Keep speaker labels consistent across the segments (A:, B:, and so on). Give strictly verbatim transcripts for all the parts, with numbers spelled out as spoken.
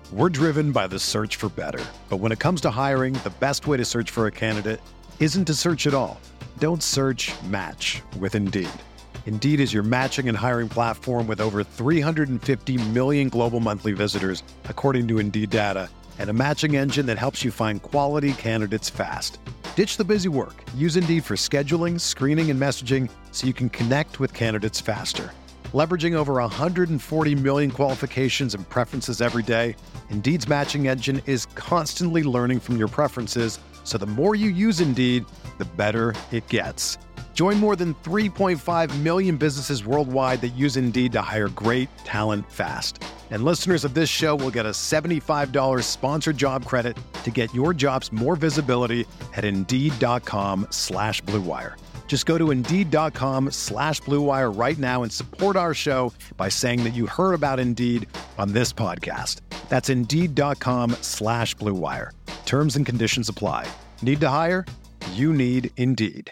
A: We're driven by the search for better. But when it comes to hiring, the best way to search for a candidate isn't to search at all. Don't search, match with Indeed. Indeed is your matching and hiring platform with over three hundred fifty million global monthly visitors, according to Indeed data, and a matching engine that helps you find quality candidates fast. Ditch the busy work. Use Indeed for scheduling, screening, and messaging so you can connect with candidates faster. Leveraging over one hundred forty million qualifications and preferences every day, Indeed's matching engine is constantly learning from your preferences, so the more you use Indeed, the better it gets. Join more than three point five million businesses worldwide that use Indeed to hire great talent fast. And listeners of this show will get a seventy-five dollars sponsored job credit to get your jobs more visibility at Indeed.com slash Blue Wire. Just go to Indeed.com slash Blue Wire right now and support our show by saying that you heard about Indeed on this podcast. That's Indeed.com slash Blue Wire. Terms and conditions apply. Need to hire? You need Indeed.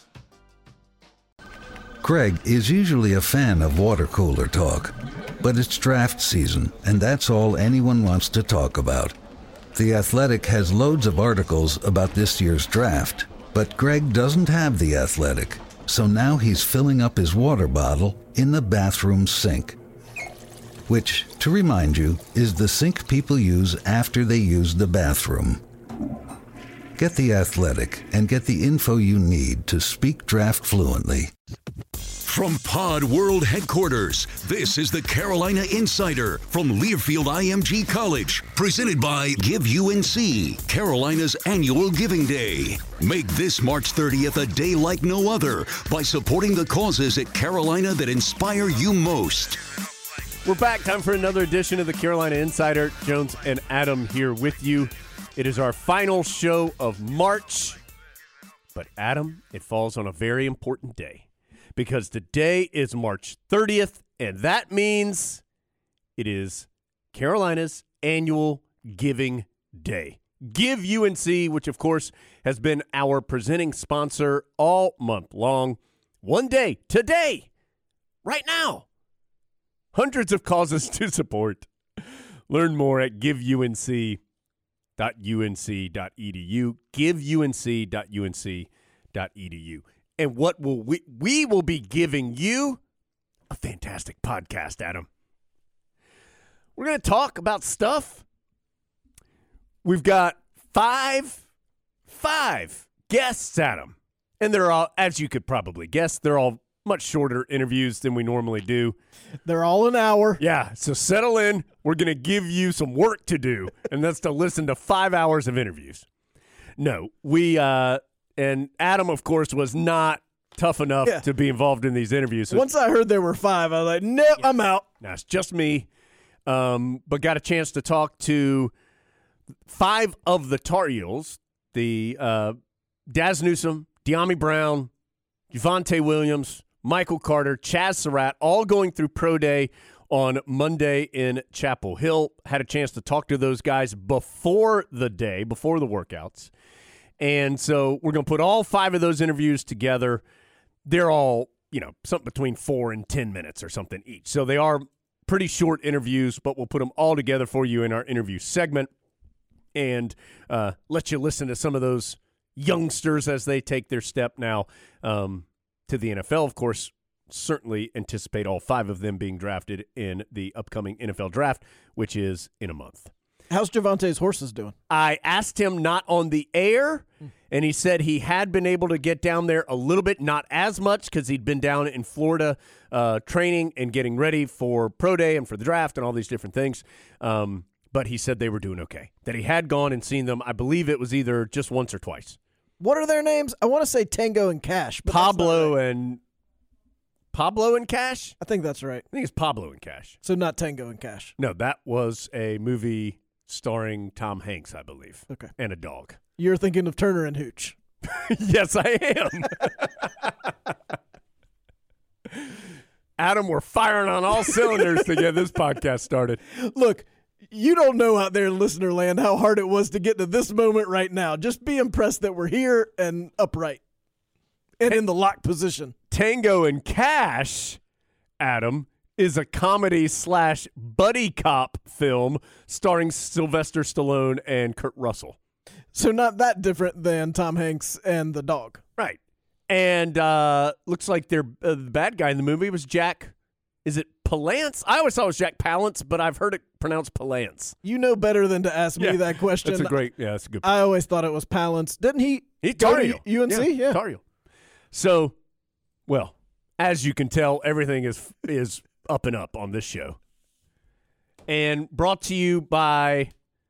B: Craig is usually a fan of water cooler talk, but it's draft season, and that's all anyone wants to talk about. The Athletic has loads of articles about this year's draft, but Greg doesn't have The Athletic, so now he's filling up his water bottle in the bathroom sink. Which, to remind you, is the sink people use after they use the bathroom. Get The Athletic and get the info you need to speak draft fluently.
C: From Pod World Headquarters, this is the Carolina Insider from Learfield I M G College, presented by Give U N C, Carolina's annual Giving Day. Make this March thirtieth a day like no other by supporting the causes at Carolina that inspire you most.
D: We're back. Time for another edition of the Carolina Insider. Jones and Adam here with you. It is our final show of March. But Adam, it falls on a very important day, because today is March thirtieth, and that means it is Carolina's annual Giving Day. Give U N C, which of course has been our presenting sponsor all month long. One day, today, right now, hundreds of causes to support. Learn more at give U N C dot U N C dot E D U, give U N C dot U N C dot E D U. And what will we we will be giving you? A fantastic podcast, Adam. We're going to talk about stuff. We've got five, five guests, Adam. And they're all, as you could probably guess, they're all much shorter interviews than we normally do.
E: They're all an hour.
D: Yeah, so settle in. We're going to give you some work to do, and that's to listen to five hours of interviews. No, we, uh, and Adam, of course, was not tough enough yeah. to be involved in these interviews. So
E: once I heard there were five, I was like, nope, yeah. I'm out.
D: Now, it's just me, um, but got a chance to talk to five of the Tar Heels, the uh, Daz Newsome, Dyami Brown, Javonte Williams, Michael Carter, Chaz Surratt, all going through Pro Day on Monday in Chapel Hill. Had a chance to talk to those guys before the day, before the workouts. And so we're going to put all five of those interviews together. They're all, you know, something between four and ten minutes or something each. So they are pretty short interviews, but we'll put them all together for you in our interview segment and uh, let you listen to some of those youngsters as they take their step now um, to the N F L. Of course, certainly anticipate all five of them being drafted in the upcoming N F L draft, which is in a month.
E: How's Javonte's horses doing?
D: I asked him not on the air, and he said he had been able to get down there a little bit, not as much because he'd been down in Florida uh, training and getting ready for Pro Day and for the draft and all these different things. Um, but he said they were doing okay, that he had gone and seen them. I believe it was either just once or twice.
E: What are their names? I want to say Tango and Cash. But
D: Pablo
E: right.
D: and Pablo and Cash?
E: I think that's right.
D: I think it's Pablo and Cash.
E: So not Tango and Cash.
D: No, that was a movie starring Tom Hanks, I believe.
E: Okay.
D: And a dog.
E: You're thinking of Turner and Hooch.
D: Yes, I am. Adam, we're firing on all cylinders to get this podcast started.
E: Look, you don't know out there in listener land how hard it was to get to this moment right now. Just be impressed that we're here and upright and in the lock position.
D: Tango and Cash, Adam, is a comedy slash buddy cop film starring Sylvester Stallone and Kurt Russell.
E: So not that different than Tom Hanks and the dog.
D: Right. And uh, looks like they're, uh, the bad guy in the movie was Jack, is it Palance? I always thought it was Jack Palance, but I've heard it pronounced Palance.
E: You know better than to ask me
D: Yeah,
E: that question.
D: That's a great, yeah, that's a good point.
E: I always thought it was Palance. Didn't he,
D: He
E: go
D: Tar
E: to
D: Heel.
E: U N C? Yeah.
D: Tar Heel. So, well, as you can tell, everything is is up and up on this show. And brought to you by,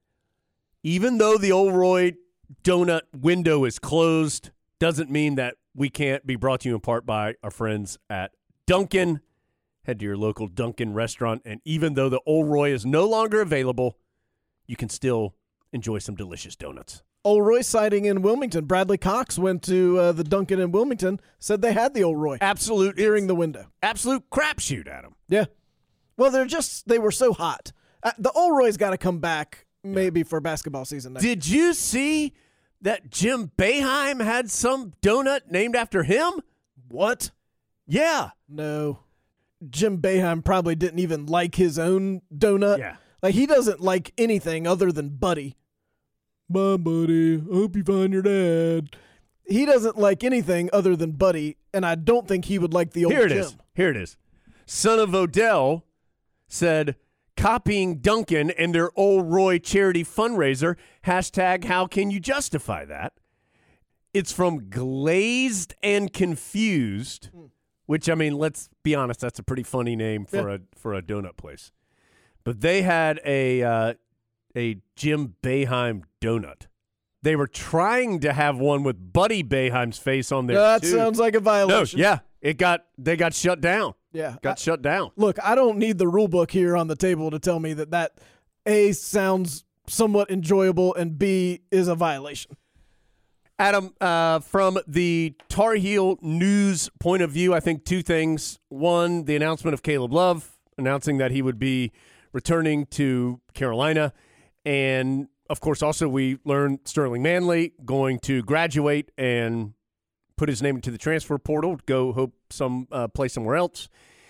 D: even though the Old Roy donut window is closed, doesn't mean that we can't be brought to you in part by our friends at Dunkin'. Head to your local Dunkin' restaurant, and even though the Old Roy is no longer available, you can still enjoy some delicious donuts.
E: Old Roy sighting in Wilmington. Bradley Cox went to uh, the Dunkin' in Wilmington, said they had the Old Roy.
D: Absolute
E: During the window.
D: Absolute crapshoot, Adam.
E: Yeah. Well, they're just, they were so hot. Uh, the Old Roy's got to come back maybe yeah. for basketball season next.
D: Did you see that Jim Boeheim had some donut named after him?
E: What?
D: Yeah.
E: No. Jim Boeheim probably didn't even like his own donut.
D: Yeah.
E: Like, he doesn't like anything other than Buddy. Bye, Buddy. I hope you find your dad. He doesn't like anything other than Buddy, and I don't think he would like the old
D: Here it
E: Jim.
D: is. Here it is. Son of Odell said, copying Dunkin' and their Old Roy charity fundraiser, hashtag how can you justify that? It's from Glazed and Confused, mm. which, I mean, let's be honest, that's a pretty funny name for yeah. a for a donut place. But they had a uh, a Jim Boeheim donut. They were trying to have one with Buddy Boeheim's face on there.
E: That
D: too.
E: sounds like a violation.
D: No, yeah, it got they got shut down.
E: Yeah,
D: got
E: I,
D: shut down.
E: Look, I don't need the rule book here on the table to tell me that that A, sounds somewhat enjoyable, and B, is a violation.
D: Adam, uh, from the Tar Heel news point of view, I think two things. One, the announcement of Caleb Love announcing that he would be returning to Carolina. And, of course, also we learned Sterling Manley going to graduate and put his name into the transfer portal, go hope some uh, play somewhere else.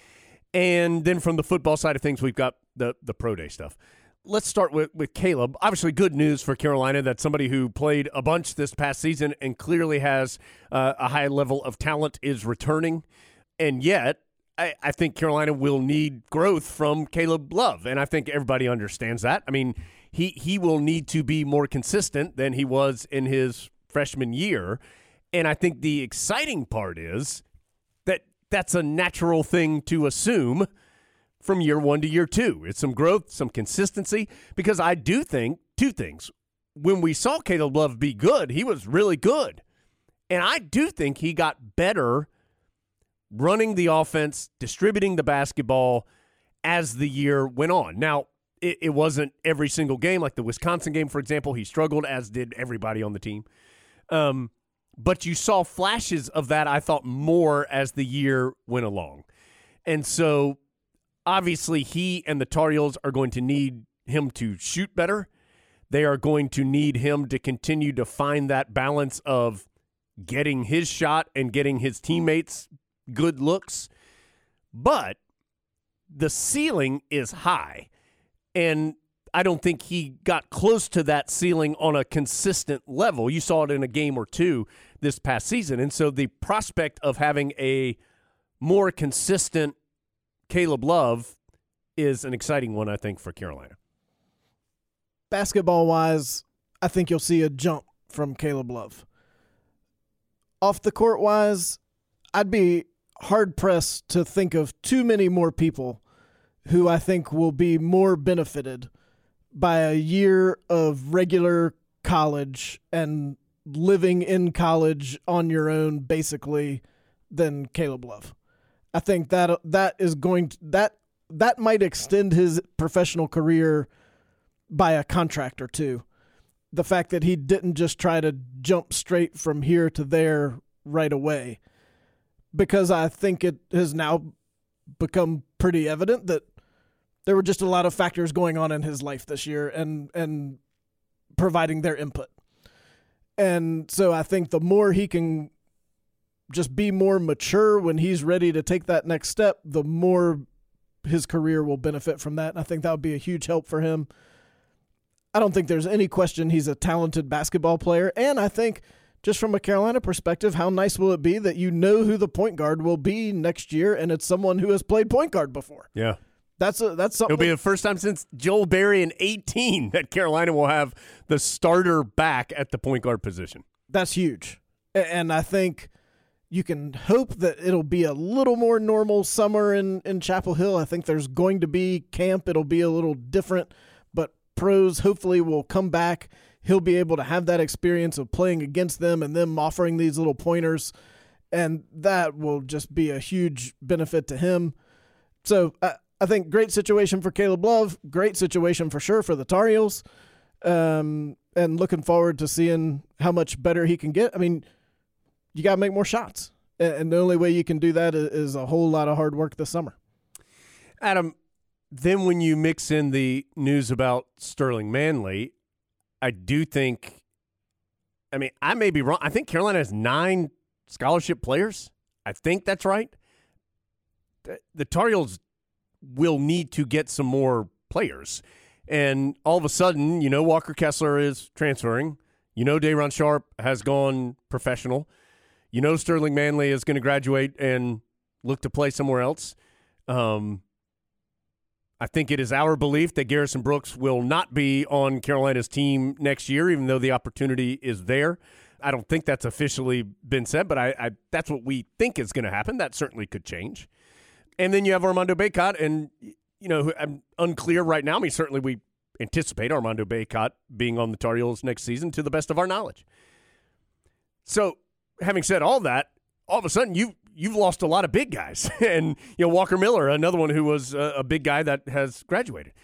D: And then from the football side of things, we've got the, the pro day stuff. Let's start with, with Caleb. Obviously, good news for Carolina that somebody who played a bunch this past season and clearly has uh, a high level of talent is returning. And yet, I, I think Carolina will need growth from Caleb Love, and I think everybody understands that. I mean, he, he will need to be more consistent than he was in his freshman year. And I think the exciting part is that that's a natural thing to assume from year one to year two. It's some growth, some consistency, because I do think two things. When we saw Caleb Love be good, he was really good. And I do think he got better running the offense, distributing the basketball as the year went on. Now, it, it wasn't every single game. Like the Wisconsin game, for example, he struggled, as did everybody on the team. Um, but you saw flashes of that, I thought, more as the year went along. And so, obviously, he and the Tar Heels are going to need him to shoot better. They are going to need him to continue to find that balance of getting his shot and getting his teammates good looks. But the ceiling is high, and I don't think he got close to that ceiling on a consistent level. You saw it in a game or two this past season. And so the prospect of having a more consistent Caleb Love is an exciting one, I think, for Carolina.
E: Basketball-wise, I think you'll see a jump from Caleb Love. Off the court-wise, I'd be hard-pressed to think of too many more people who I think will be more benefited by a year of regular college and living in college on your own, basically, than Caleb Love. I think that that is going to, that that might extend his professional career by a contract or two. The fact that he didn't just try to jump straight from here to there right away, because I think it has now become pretty evident that there were just a lot of factors going on in his life this year and and providing their input. And so I think the more he can just be more mature when he's ready to take that next step, the more his career will benefit from that. And I think that would be a huge help for him. I don't think there's any question he's a talented basketball player. And I think just from a Carolina perspective, how nice will it be that you know who the point guard will be next year, and it's someone who has played point guard before.
D: Yeah.
E: That's a, that's something.
D: It'll be the first time since Joel Berry in eighteen that Carolina will have the starter back at the point guard position.
E: That's huge. And I think you can hope that it'll be a little more normal summer in, in Chapel Hill. I think there's going to be camp. It'll be a little different, but pros hopefully will come back. He'll be able to have that experience of playing against them and them offering these little pointers, and that will just be a huge benefit to him. So I, I think great situation for Caleb Love, great situation for sure for the Tar Heels, um, and looking forward to seeing how much better he can get. I mean, you got to make more shots, and the only way you can do that is a whole lot of hard work this summer.
D: Adam, then when you mix in the news about Sterling Manley, I do think, I mean, I may be wrong. I think Carolina has nine scholarship players. I think that's right. The, the Tar Heels will need to get some more players. And all of a sudden, you know, Walker Kessler is transferring. You know, Day'Ron Sharpe has gone professional. You know, Sterling Manley is going to graduate and look to play somewhere else. Um, I think it is our belief that Garrison Brooks will not be on Carolina's team next year, even though the opportunity is there. I don't think that's officially been said, but I, I that's what we think is going to happen. That certainly could change. And then you have Armando Bacot, and, you know, I'm unclear right now. I mean, certainly we anticipate Armando Bacot being on the Tar Heels next season to the best of our knowledge. So, having said all that, all of a sudden you you've lost a lot of big guys. And, you know, Walker Miller, another one who was a, a big guy that has graduated.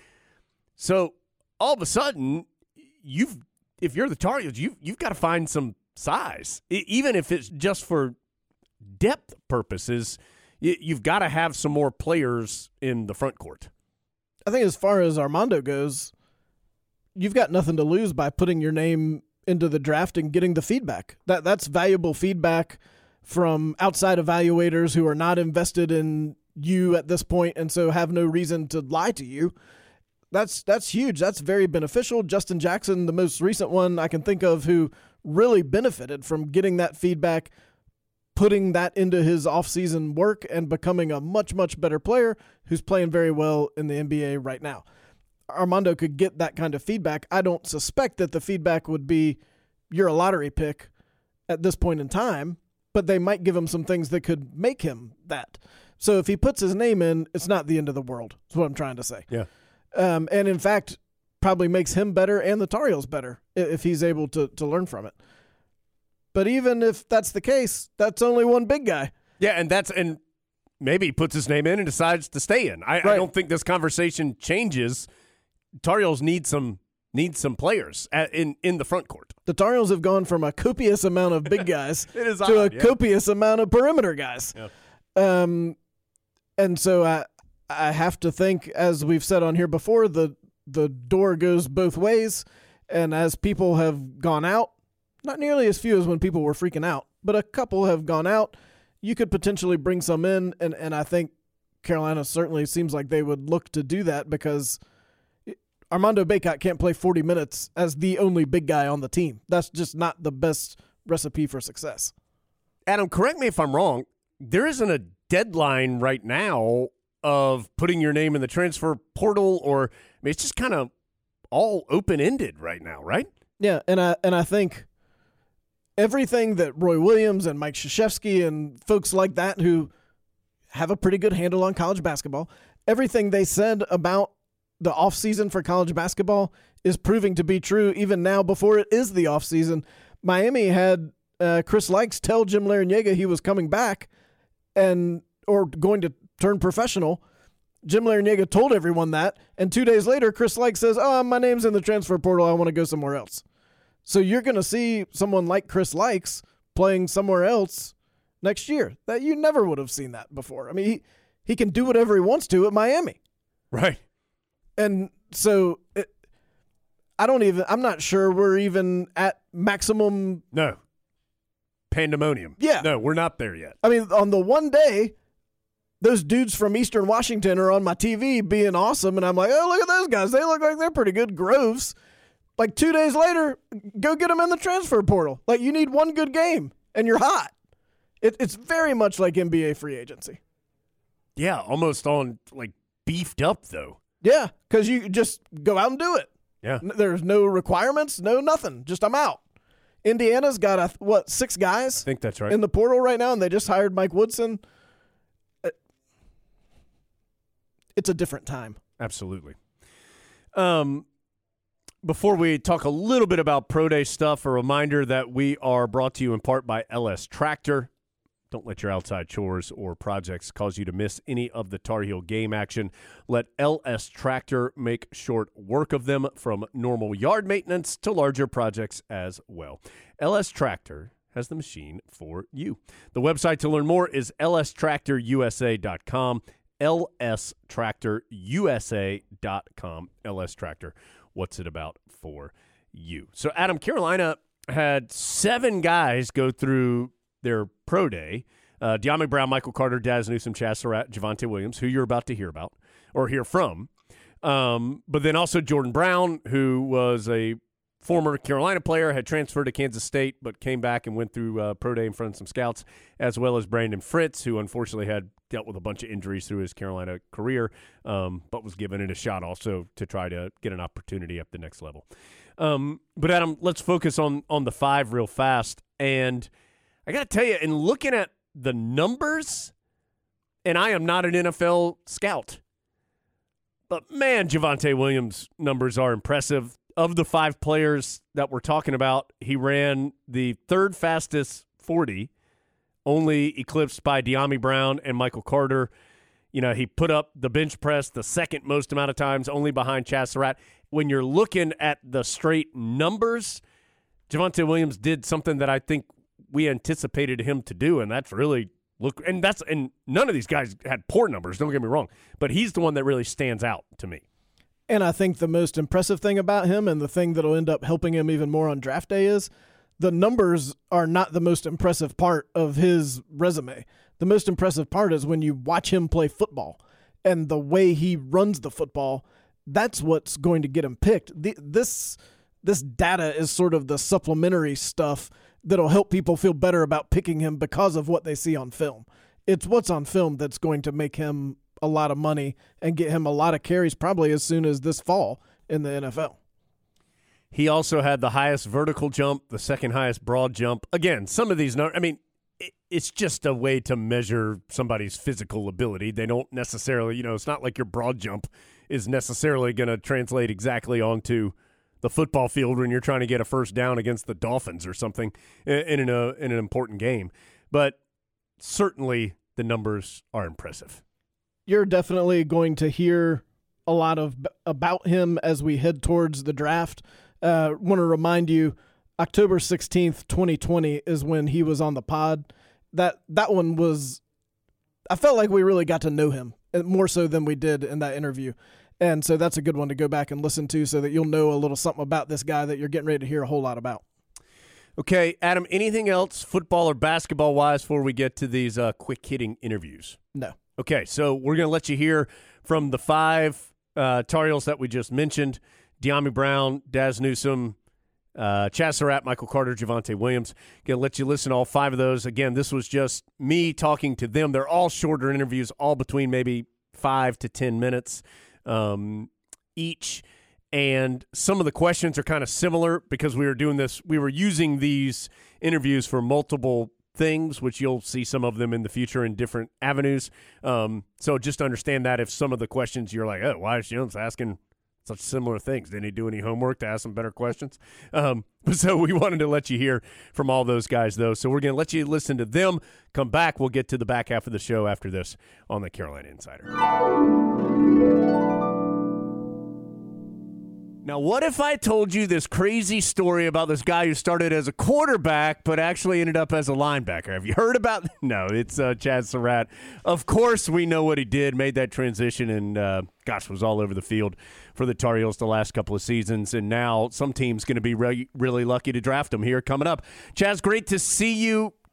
D: So all of a sudden, you've if you're the Tar Heels, you've, you've got to find some size. I, even if it's just for depth purposes, you, you've got to have some more players in the front court.
E: I think as far as Armando goes, you've got nothing to lose by putting your name into the draft and getting the feedback. That That's valuable feedback from outside evaluators who are not invested in you at this point and so have no reason to lie to you. That's that's huge. That's very beneficial. Justin Jackson, the most recent one I can think of who really benefited from getting that feedback, putting that into his offseason work and becoming a much, much better player who's playing very well in the N B A right now. Armando could get that kind of feedback. I don't suspect that the feedback would be you're a lottery pick at this point in time, but they might give him some things that could make him that. So if he puts his name in, it's not the end of the world. That's what I'm trying to say.
D: Yeah.
E: Um, and in fact, probably makes him better and the Tar Heels better if he's able to to learn from it. But even if that's the case, that's only one big guy.
D: Yeah, and that's and maybe he puts his name in and decides to stay in. I,
E: right.
D: I don't think this conversation changes. Tar Heels need some need some players at, in in the front court.
E: The Tar Heels have gone from a copious amount of big guys
D: it is
E: to
D: odd,
E: a
D: yeah.
E: copious amount of perimeter guys.
D: Yeah.
E: Um, and so I I have to think, as we've said on here before, the the door goes both ways. And as people have gone out, not nearly as few as when people were freaking out, but a couple have gone out, you could potentially bring some in. And, and I think Carolina certainly seems like they would look to do that because Armando Bacot can't play forty minutes as the only big guy on the team. That's just not the best recipe for success.
D: Adam, correct me if I'm wrong. There isn't a deadline right now of putting your name in the transfer portal, or I mean, it's just kind of all open-ended right now, right?
E: Yeah, and I and I think everything that Roy Williams and Mike Krzyzewski and folks like that who have a pretty good handle on college basketball, everything they said about the offseason for college basketball is proving to be true even now before it is the offseason. Miami had uh, Chris Likes tell Jim Larrañaga he was coming back and or going to turn professional. Jim Larrañaga told everyone that, and two days later, Chris Likes says, oh, my name's in the transfer portal. I want to go somewhere else. So you're going to see someone like Chris Likes playing somewhere else next year that you never would have seen that before. I mean, he, he can do whatever he wants to at Miami.
D: Right.
E: And so it, I don't even, I'm not sure we're even at maximum.
D: No. Pandemonium.
E: Yeah.
D: No, we're not there yet.
E: I mean, on the one day, those dudes from Eastern Washington are on my T V being awesome, and I'm like, oh, look at those guys. They look like they're pretty good. Groves. Like two days later, go get them in the transfer portal. Like you need one good game, and you're hot. It, it's very much like N B A free agency.
D: Yeah, almost on like beefed up though.
E: Yeah, because you just go out and do it.
D: Yeah.
E: There's no requirements, no nothing. Just I'm out. Indiana's got, a, what, six guys?
D: I think that's right.
E: In the portal right now, and they just hired Mike Woodson. It's a different time.
D: Absolutely. Um, before we talk a little bit about Pro Day stuff, a reminder that we are brought to you in part by L S Tractor. Don't let your outside chores or projects cause you to miss any of the Tar Heel game action. Let L S Tractor make short work of them, from normal yard maintenance to larger projects as well. L S Tractor has the machine for you. The website to learn more is L S tractor U S A dot com. L S tractor U S A dot com. L S Tractor, what's it about for you? So, Adam, Carolina had seven guys go through their pro day. Uh, Dyami Brown, Michael Carter, Daz Newsome, Chaz Surratt, Javonte Williams, who you're about to hear about or hear from. Um, but then also Jordan Brown, who was a former Carolina player, had transferred to Kansas State, but came back and went through uh, pro day in front of some scouts, as well as Brandon Fritz, who unfortunately had dealt with a bunch of injuries through his Carolina career, um, but was given it a shot also to try to get an opportunity up the next level. Um, but Adam, let's focus on on the five real fast. And I got to tell you, in looking at the numbers, and I am not an N F L scout, but man, Javonte Williams' numbers are impressive. Of the five players that we're talking about, he ran the third fastest forty, only eclipsed by Dyami Brown and Michael Carter. You know, he put up the bench press the second most amount of times, only behind Chaz Surratt. When you're looking at the straight numbers, Javonte Williams did something that I think we anticipated him to do, and that's really look. And that's and none of these guys had poor numbers. Don't get me wrong, but he's the one that really stands out to me.
E: And I think the most impressive thing about him, and the thing that'll end up helping him even more on draft day, is the numbers are not the most impressive part of his resume. The most impressive part is when you watch him play football and the way he runs the football. That's what's going to get him picked. The, this this data is sort of the supplementary stuff that'll help people feel better about picking him because of what they see on film. It's what's on film that's going to make him a lot of money and get him a lot of carries probably as soon as this fall in the N F L.
D: He also had the highest vertical jump, the second highest broad jump. Again, some of these numbers, I mean, it, it's just a way to measure somebody's physical ability. They don't necessarily, you know, it's not like your broad jump is necessarily going to translate exactly onto the football field when you're trying to get a first down against the Dolphins or something in, in, a, in an important game. But certainly the numbers are impressive.
E: You're definitely going to hear a lot of about him as we head towards the draft. Uh, want to remind you, October sixteenth, twenty twenty is when he was on the pod. That that one was, I felt like we really got to know him more so than we did in that interview. And so that's a good one to go back and listen to so that you'll know a little something about this guy that you're getting ready to hear a whole lot about.
D: Okay, Adam, anything else football or basketball-wise before we get to these uh, quick-hitting interviews?
E: No.
D: Okay, so we're going to let you hear from the five uh, Tar Heels that we just mentioned: Dyami Brown, Daz Newsome, uh, Chaz Surratt, Michael Carter, Javonte Williams. Going to let you listen to all five of those. Again, this was just me talking to them. They're all shorter interviews, all between maybe five to ten minutes um, each. And some of the questions are kind of similar because we were doing this. We were using these interviews for multiple things, which you'll see some of them in the future in different avenues. Um, so just understand that if some of the questions you're like, oh, why is Jones asking such similar things? Didn't he do any homework to ask some better questions? Um, so we wanted to let you hear from all those guys, though. So we're going to let you listen to them. Come back. We'll get to the back half of the show after this on the Carolina Insider. Now, what if I told you this crazy story about this guy who started as a quarterback but actually ended up as a linebacker? Have you heard about – no, it's uh, Chaz Surratt. Of course we know what he did, made that transition, and, uh, gosh, was all over the field for the Tar Heels the last couple of seasons. And now some team's going to be re- really lucky to draft him here coming up. Chaz, great to see you.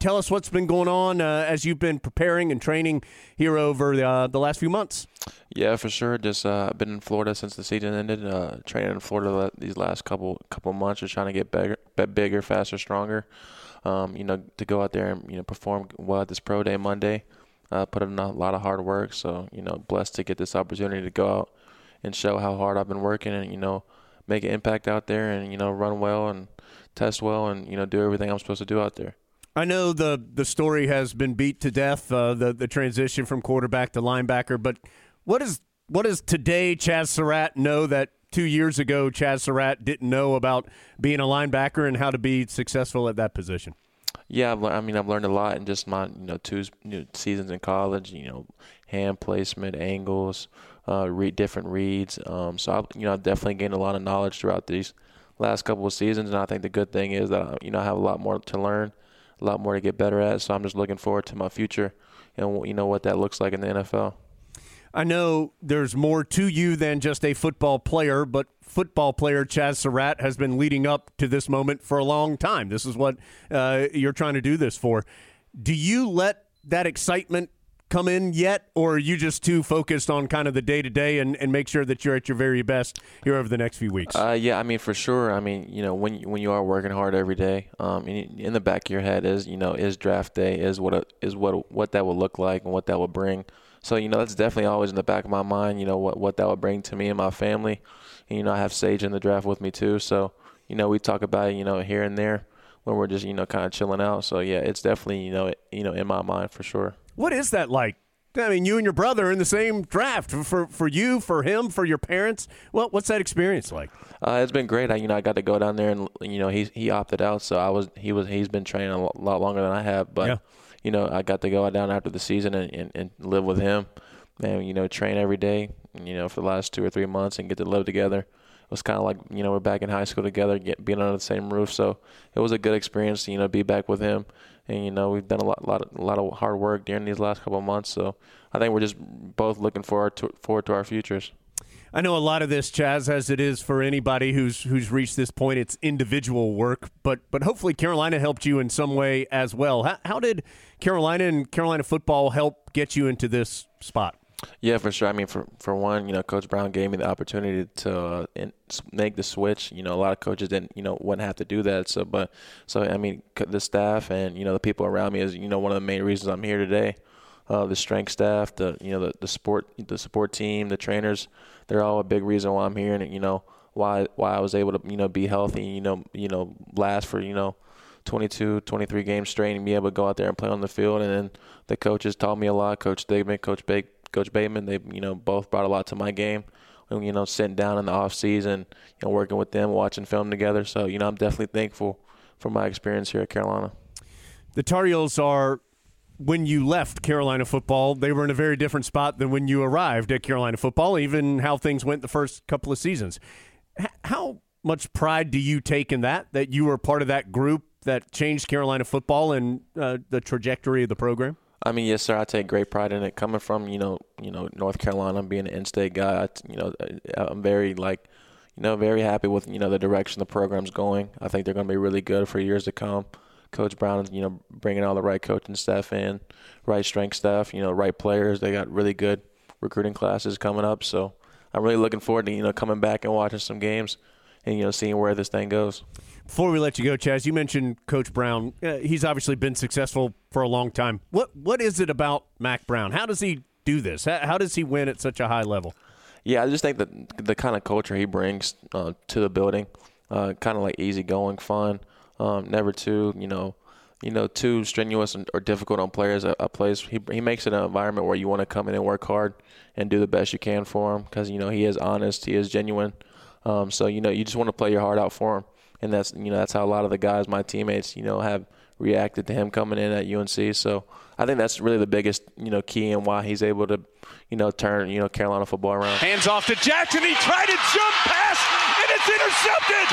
D: tell us what's been going on uh, as you've been preparing and training here over uh, the last few months.
F: Yeah, for sure. Just uh, been in Florida since the season ended. Uh, training in Florida these last couple couple months, just trying to get bigger, bigger, faster, stronger. Um, you know, to go out there and you know perform well at this pro day Monday. Uh, put in a lot of hard work. So you know, blessed to get this opportunity to go out and show how hard I've been working and you know make an impact out there and you know run well and test well and you know do everything I'm supposed to do out there.
D: I know the the story has been beat to death, uh, the the transition from quarterback to linebacker. But what is what does today Chazz Surratt know that two years ago Chazz Surratt didn't know about being a linebacker and how to be successful at that position?
F: Yeah, I've, I mean I've learned a lot in just my you know two you know, seasons in college. You know, hand placement, angles, uh, read different reads. Um, so I you know I've definitely gained a lot of knowledge throughout these last couple of seasons, and I think the good thing is that you know I have a lot more to learn. A lot more to get better at, so I'm just looking forward to my future and you know what that looks like in the N F L.
D: I know there's more to you than just a football player, but football player Chazz Surratt has been leading up to this moment for a long time. This is what uh, you're trying to do this for. Do you let that excitement come in yet, or are you just too focused on kind of the day-to-day and, and make sure that you're at your very best here over the next few weeks?
F: Uh, yeah, I mean, for sure. I mean, you know, when when you are working hard every day, um, in, in the back of your head is, you know, is draft day, is what a, is what what that will look like and what that will bring. So, you know, that's definitely always in the back of my mind, you know, what, what that would bring to me and my family. And, you know, I have Sage in the draft with me too. So, you know, we talk about it, you know, here and there when we're just, you know, kind of chilling out. So, yeah, it's definitely, you know, you know, in my mind for sure.
D: What is that like? I mean, you and your brother are in the same draft. For for you, for him, for your parents. Well, what's that experience like?
F: Uh, it's been great. I, you know, I got to go down there, and you know, he he opted out, so I was he was he's been training a lot longer than I have. But
D: yeah.
F: you know, I got to go down after the season and, and, and live with him, and you know, train every day. You know, for the last two or three months, and get to live together. It was kind of like you know we're back in high school together, get, being under the same roof. So it was a good experience to you know be back with him. And, you know, we've done a lot, lot, of, a lot of hard work during these last couple of months. So I think we're just both looking forward to, forward to our futures.
D: I know a lot of this, Chazz, as it is for anybody who's who's reached this point, it's individual work. But but hopefully Carolina helped you in some way as well. How, how did Carolina and Carolina football help get you into this spot?
F: Yeah, for sure. I mean, for for one, you know, Coach Brown gave me the opportunity to uh, in, make the switch. You know, a lot of coaches didn't, you know, wouldn't have to do that. So, but so I mean, the staff and you know the people around me is you know one of the main reasons I'm here today. Uh, the strength staff, the you know the the sport the support team, the trainers, they're all a big reason why I'm here, and you know why why I was able to you know be healthy, you know you know last for you know. twenty-two, twenty-three games straight and be able to go out there and play on the field. And then the coaches taught me a lot. Coach Digman, Coach Bake. Coach Bateman, they you know both brought a lot to my game. And, you know, sitting down in the off season, you know, working with them, watching film together. So you know, I'm definitely thankful for my experience here at Carolina.
D: The Tar Heels are, when you left Carolina football, they were in a very different spot than when you arrived at Carolina football. Even how things went the first couple of seasons. H- how much pride do you take in that? That you were part of that group that changed Carolina football and uh, the trajectory of the program?
F: I mean, yes, sir. I take great pride in it. Coming from, you know, you know, North Carolina, being an in-state guy, I, you know, I'm very like, you know, very happy with you know the direction the program's going. I think they're going to be really good for years to come. Coach Brown, you know, bringing all the right coaching staff in, right strength staff, you know, right players. They got really good recruiting classes coming up. So I'm really looking forward to you know coming back and watching some games and you know seeing where this thing goes.
D: Before we let you go, Chazz, you mentioned Coach Brown. Uh, he's obviously been successful for a long time. What What is it about Mack Brown? How does he do this? How, how does he win at such a high level?
F: Yeah, I just think that the kind of culture he brings uh, to the building, uh, kind of like easygoing, fun, um, never too, you know, you know, too strenuous or difficult on players. A, a place he he makes it an environment where you want to come in and work hard and do the best you can for him because you know he is honest, he is genuine. Um, so you know you just want to play your heart out for him. And that's you know that's how a lot of the guys, my teammates, you know, have reacted to him coming in at U N C. So I think that's really the biggest you know key in why he's able to you know turn you know Carolina football around.
G: Hands off to Jackson. He tried to jump pass, and it's intercepted.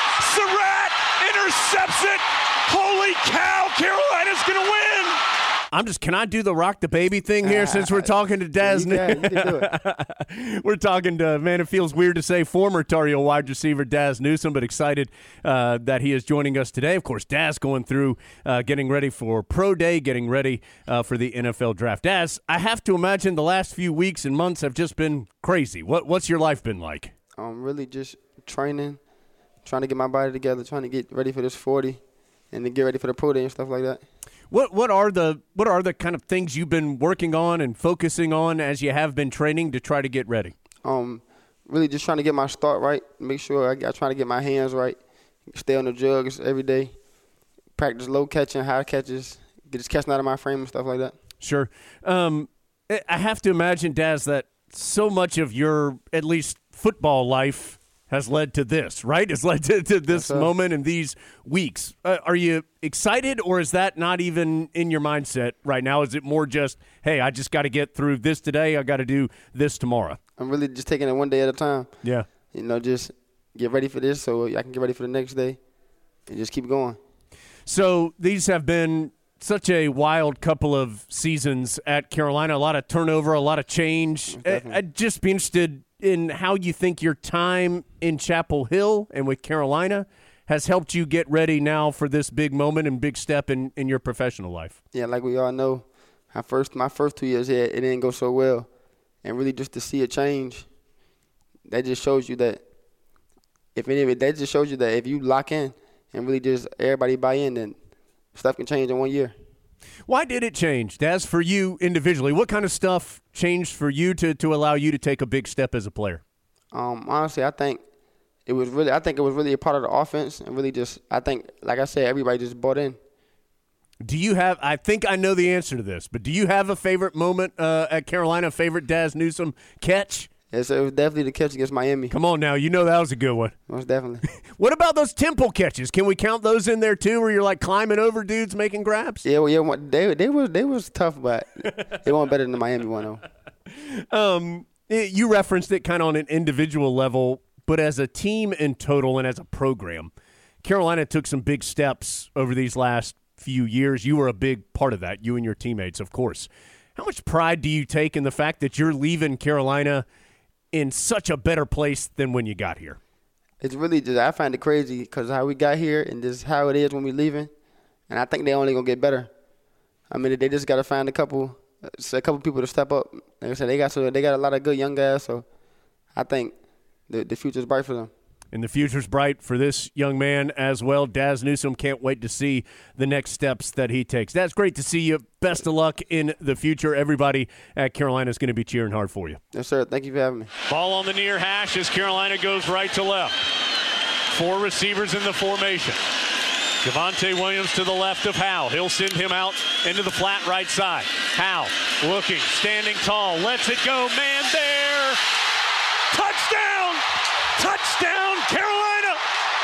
G: Surratt intercepts it. Holy cow! Carolina's gonna win.
D: I'm just, can I do the rock the baby thing here since we're talking to Daz?
H: Yeah, you can, you can do it.
D: We're talking to, man, it feels weird to say former Tar Heel wide receiver Daz Newsome, but excited uh, that he is joining us today. Of course, Daz going through uh, getting ready for Pro Day, getting ready uh, for the N F L Draft. Daz, I have to imagine the last few weeks and months have just been crazy. What What's your life been like?
H: Um, really just training, trying to get my body together, trying to get ready for this forty, and to get ready for the Pro Day and stuff like that.
D: What what are the what are the kind of things you've been working on and focusing on as you have been training to try to get ready?
H: Um, really just trying to get my start right, make sure I got trying to get my hands right, stay on the jugs every day, practice low catching, high catches, get this catching out of my frame and stuff like that.
D: Sure. Um, I have to imagine, Daz, that so much of your at least football life has led to this, right? It's led to, to this
H: yes,
D: moment and these weeks. Uh, are you excited, or is that not even in your mindset right now? Is it more just, hey, I just got to get through this today, I got to do this tomorrow?
H: I'm really just taking it one day at a time.
D: Yeah.
H: You know, just get ready for this so I can get ready for the next day and just keep going.
D: So these have been such a wild couple of seasons at Carolina, a lot of turnover, a lot of change. I, I'd just be interested in how you think your time in Chapel Hill and with Carolina has helped you get ready now for this big moment and big step in, in your professional life.
H: Yeah, like we all know, my first my first two years here, it didn't go so well. And really just to see a change, that just shows you that if any of it, that just shows you that if you lock in and really just everybody buy in, then stuff can change in one year.
D: Why did it change, Daz, for you individually? What kind of stuff changed for you to, to allow you to take a big step as a player?
H: Um, honestly, I think it was really I think it was really a part of the offense and really just I think, like I said, everybody just bought in.
D: Do you have – I think I know the answer to this, but do you have a favorite moment uh, at Carolina, a favorite Daz Newsome catch?
H: Yes, it was definitely the catch against Miami.
D: Come on now. You know that was a good one.
H: Most definitely.
D: What about those Temple catches? Can we count those in there too, where you're like climbing over dudes making grabs?
H: Yeah, well, yeah, they they was they was tough, but they weren't better than the Miami one though.
D: Um, you referenced it kind of on an individual level, but as a team in total and as a program, Carolina took some big steps over these last few years. You were a big part of that, you and your teammates, of course. How much pride do you take in the fact that you're leaving Carolina in such a better place than when you got here?
H: It's really just, I find it crazy because how we got here and just how it is when we're leaving. And I think they're only going to get better. I mean, they just got to find a couple a couple people to step up. Like I said, they got so they got a lot of good young guys, so I think the, the future's bright for them.
D: And the future's bright for this young man as well. Daz Newsome, can't wait to see the next steps that he takes. That's great to see you. Best of luck in the future. Everybody at Carolina is going to be cheering hard for you.
H: Yes, sir. Thank you for having me.
G: Ball on the near hash as Carolina goes right to left. Four receivers in the formation. Javonte Williams to the left of Howell. He'll send him out into the flat right side. Howell looking, standing tall, lets it go. Man there. Touchdown! Touchdown, Carolina!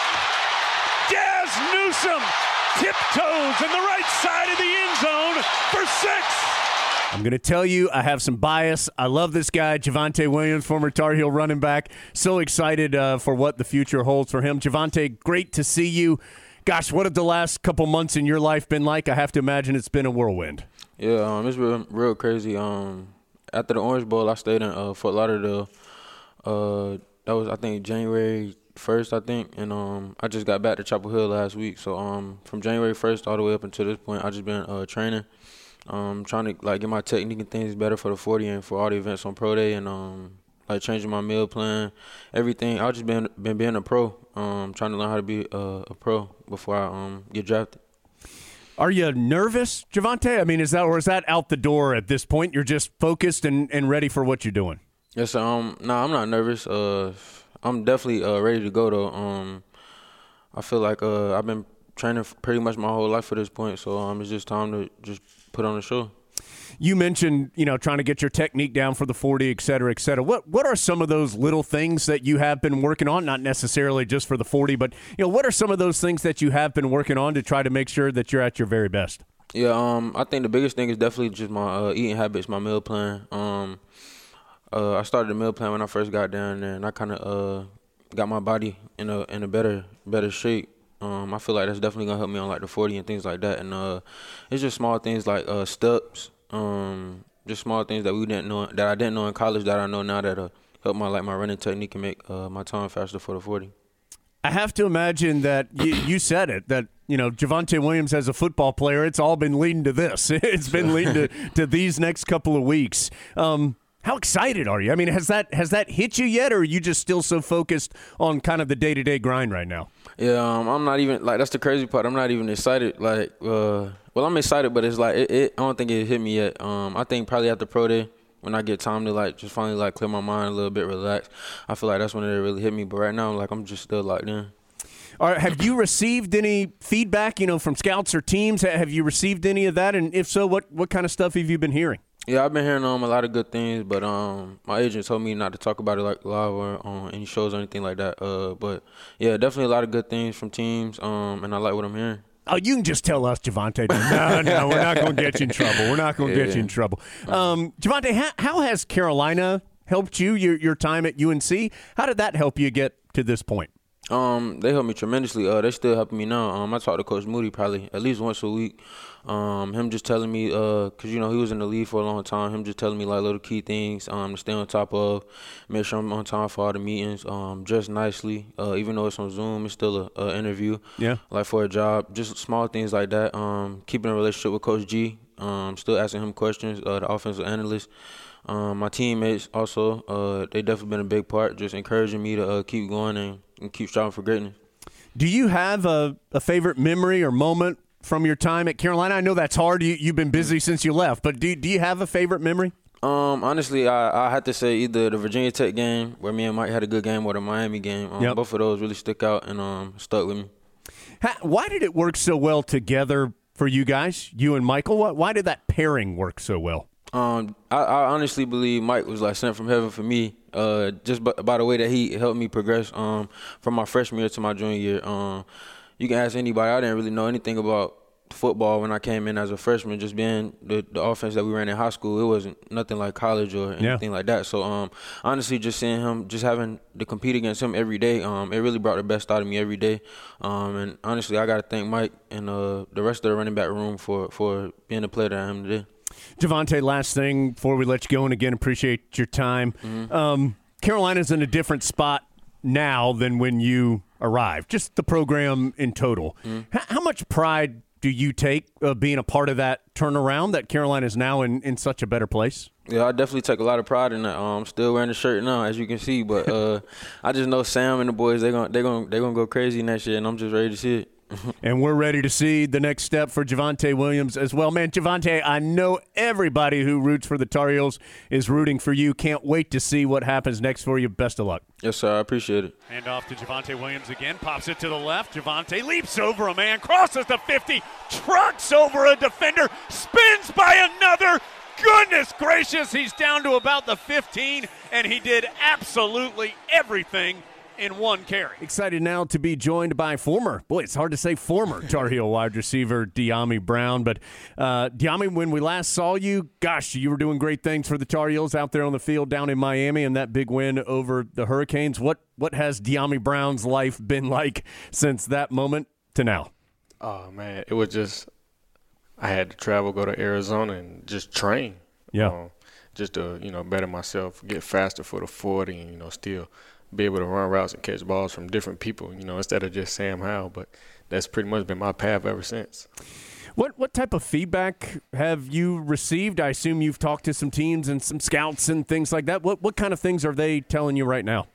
G: Daz Newsome tiptoes in the right side of the end zone for six.
D: I'm going to tell you, I have some bias. I love this guy, Javonte Williams, former Tar Heel running back. So excited uh, for what the future holds for him. Javonte, great to see you. Gosh, what have the last couple months in your life been like? I have to imagine it's been a whirlwind.
I: Yeah, um, it's real, real crazy. Um, after the Orange Bowl, I stayed in uh, Fort Lauderdale. Uh, that was, I think, January first, I think, and um, I just got back to Chapel Hill last week. So um, from January first all the way up until this point, I just been uh, training, um, trying to like get my technique and things better for the forty and for all the events on Pro Day, and um, like changing my meal plan, everything. I just been been being a pro, um, trying to learn how to be uh, a pro before I um get drafted.
D: Are you nervous, Javonte? I mean, is that or is that out the door at this point? You're just focused and, and ready for what you're doing.
I: Yes, um, no, nah, I'm not nervous. Uh, I'm definitely uh, ready to go though. Um, I feel like uh, I've been training pretty much my whole life for this point, so um, it's just time to just put on the show.
D: You mentioned, you know, trying to get your technique down for the forty, et cetera, et cetera. What what are some of those little things that you have been working on? Not necessarily just for the forty, but you know, what are some of those things that you have been working on to try to make sure that you're at your very best?
I: Yeah, um, I think the biggest thing is definitely just my uh, eating habits, my meal plan. Um, uh, I started the meal plan when I first got down there, and I kind of uh, got my body in a in a better better shape Um, I feel like that's definitely gonna help me on like the forty and things like that. And uh, it's just small things like uh, steps, um, just small things that we didn't know that I didn't know in college that I know now that uh, help my like my running technique and make uh, my time faster for the forty.
D: I have to imagine that you, you said it, that, you know, Javonte Williams as a football player, it's all been leading to this. It's been leading to, to these next couple of weeks. Um, how excited are you? I mean, has that has that hit you yet, or are you just still so focused on kind of the day-to-day grind right now?
I: Yeah, um, I'm not even, like, that's the crazy part. I'm not even excited. Like, uh, well, I'm excited, but it's like, it, it, I don't think it hit me yet. Um, I think probably after Pro Day, when I get time to, like, just finally, like, clear my mind a little bit, relax, I feel like that's when it really hit me. But right now, like, I'm just still locked in.
D: All right, have you received any feedback, you know, from scouts or teams? Have you received any of that? And if so, what, what kind of stuff have you been hearing?
I: Yeah, I've been hearing um, a lot of good things, but um, my agent told me not to talk about it like live or on any shows or anything like that. Uh, but, yeah, definitely a lot of good things from teams, um, and I like what I'm hearing.
D: Oh, you can just tell us, Javonte. No, no, we're not going to get you in trouble. We're not going to yeah. get you in trouble. Um, Javonte, how, how has Carolina helped you, your, your time at U N C? How did that help you get to this point?
I: Um, they helped me tremendously. Uh, they still helping me now. Um, I talk to Coach Moody probably at least once a week. Um, him just telling me, uh, cause you know he was in the league for a long time. Him just telling me like little key things, um, to stay on top of, make sure I'm on time for all the meetings. Um, dress nicely. Uh, even though it's on Zoom, it's still a, a interview.
D: Yeah.
I: Like for a job, just small things like that. Um, keeping a relationship with Coach G. Um, still asking him questions. Uh, the offensive analyst. Um, my teammates also, uh, they definitely been a big part, just encouraging me to uh, keep going and, and keep striving for greatness.
D: Do you have a, a favorite memory or moment from your time at Carolina? I know that's hard. You, you've been busy since you left, but do, do you have a favorite memory?
I: Um, honestly, I, I had to say either the Virginia Tech game where me and Mike had a good game or the Miami game. Um,
D: yep.
I: Both of those really stuck out and um, stuck with me.
D: How, why did it work so well together for you guys, you and Michael? Why, why did that pairing work so well?
I: Um, I, I honestly believe Mike was like sent from heaven for me. Uh, just by, by the way that he helped me progress. Um, from my freshman year to my junior year. Um, you can ask anybody. I didn't really know anything about football when I came in as a freshman. Just being the, the offense that we ran in high school, it wasn't nothing like college or anything
D: yeah.
I: like that. So, um, honestly, just seeing him, just having to compete against him every day, um, it really brought the best out of me every day. Um, and honestly, I got to thank Mike and uh, the rest of the running back room for for being the player that I am today.
D: Javonte, last thing before we let you go, and again, appreciate your time.
I: Mm-hmm.
D: Um, Carolina's in a different spot now than when you arrived, just the program in total.
I: Mm-hmm.
D: H- how much pride do you take uh, being a part of that turnaround that Carolina is now in, in such a better place?
I: Yeah, I definitely take a lot of pride in that. Um, I'm still wearing the shirt now, as you can see, but uh, I just know Sam and the boys, they're going they're gonna, they're gonna go crazy next year, and I'm just ready to see it.
D: And we're ready to see the next step for Javonte Williams as well. Man, Javonte, I know everybody who roots for the Tar Heels is rooting for you. Can't wait to see what happens next for you. Best of luck.
I: Yes, sir. I appreciate it.
G: Hand off to Javonte Williams again. Pops it to the left. Javonte leaps over a man, crosses the fifty, trucks over a defender, spins by another. Goodness gracious, he's down to about the fifteen, and he did absolutely everything in one carry.
D: Excited now to be joined by former, boy, it's hard to say former Tar Heel wide receiver Dyami Brown. But uh, Dyami, when we last saw you, gosh, you were doing great things for the Tar Heels out there on the field down in Miami and that big win over the Hurricanes. What what has Dyami Brown's life been like since that moment to now?
J: Oh, man, it was just I had to travel, go to Arizona, and just train.
D: Yeah.
J: Um, just to, you know, better myself, get faster for the forty, and, you know, still – be able to run routes and catch balls from different people, you know, instead of just Sam Howell. But that's pretty much been my path ever since.
D: What what type of feedback have you received? I assume you've talked to some teams and some scouts and things like that. What what kind of things are they telling you right now?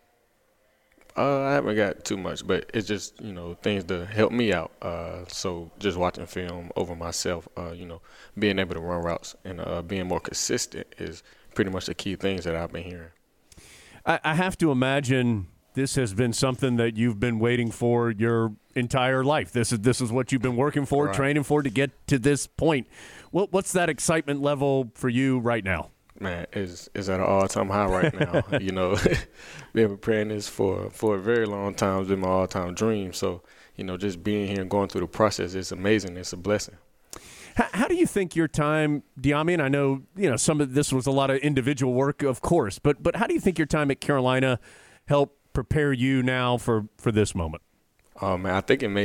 J: Uh, I haven't got too much, but it's just, you know, things to help me out. Uh, so just watching film over myself, uh, you know, being able to run routes and uh, being more consistent is pretty much the key things that I've been hearing.
D: I have to imagine this has been something that you've been waiting for your entire life. This is this is what you've been working for, right. Training for to get to this point. What what's that excitement level for you right now?
J: Man, is is at an all-time high right now. You know, been preparing this for, for a very long time. It's been my all-time dream. So, you know, just being here and going through the process is amazing. It's a blessing.
D: How, how do you think your time, Dyami, and I know, you know, some of this was a lot of individual work, of course, but but how do you think your time at Carolina helped prepare you now for, for this moment?
J: Oh, man, I think it made it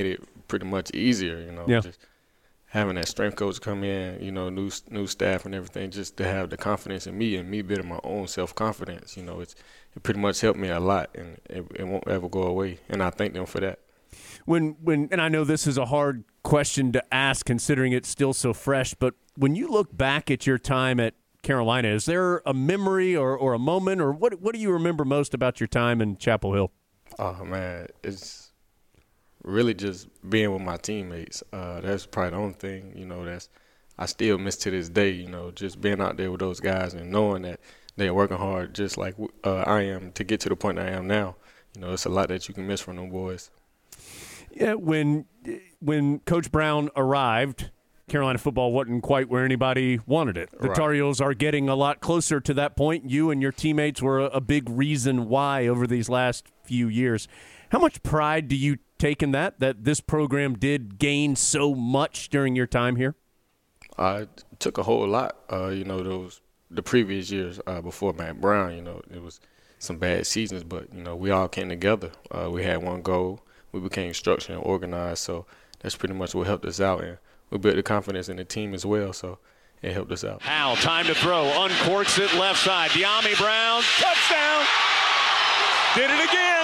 J: pretty much easier, you know.
D: Yeah.
J: Just having that strength coach come in, you know, new new staff and everything, just to have the confidence in me and me building my own self-confidence, you know, it's it pretty much helped me a lot, and it, it won't ever go away, and I thank them for that.
D: When when and I know this is a hard question to ask considering it's still so fresh, but when you look back at your time at Carolina, is there a memory or, or a moment, or what what do you remember most about your time in Chapel Hill?
J: Oh, man, it's really just being with my teammates. Uh, that's probably the only thing, you know, that's I still miss to this day, you know, just being out there with those guys and knowing that they're working hard just like uh, I am to get to the point I am now. You know, it's a lot that you can miss from them boys.
D: Yeah, when when Coach Brown arrived, Carolina football wasn't quite where anybody wanted it. The
J: Right.
D: Tar Heels are getting a lot closer to that point. You and your teammates were a, a big reason why over these last few years. How much pride do you take in that, that this program did gain so much during your time here?
J: Uh, it took a whole lot, uh, you know, those the previous years uh, before Matt Brown, you know, it was some bad seasons, but, you know, we all came together. Uh, we had one goal. We became structured and organized, so that's pretty much what helped us out. And we built the confidence in the team as well, so it helped us out.
G: Howell, time to throw, uncorks it left side. De'Ami Brown, touchdown! Did it again!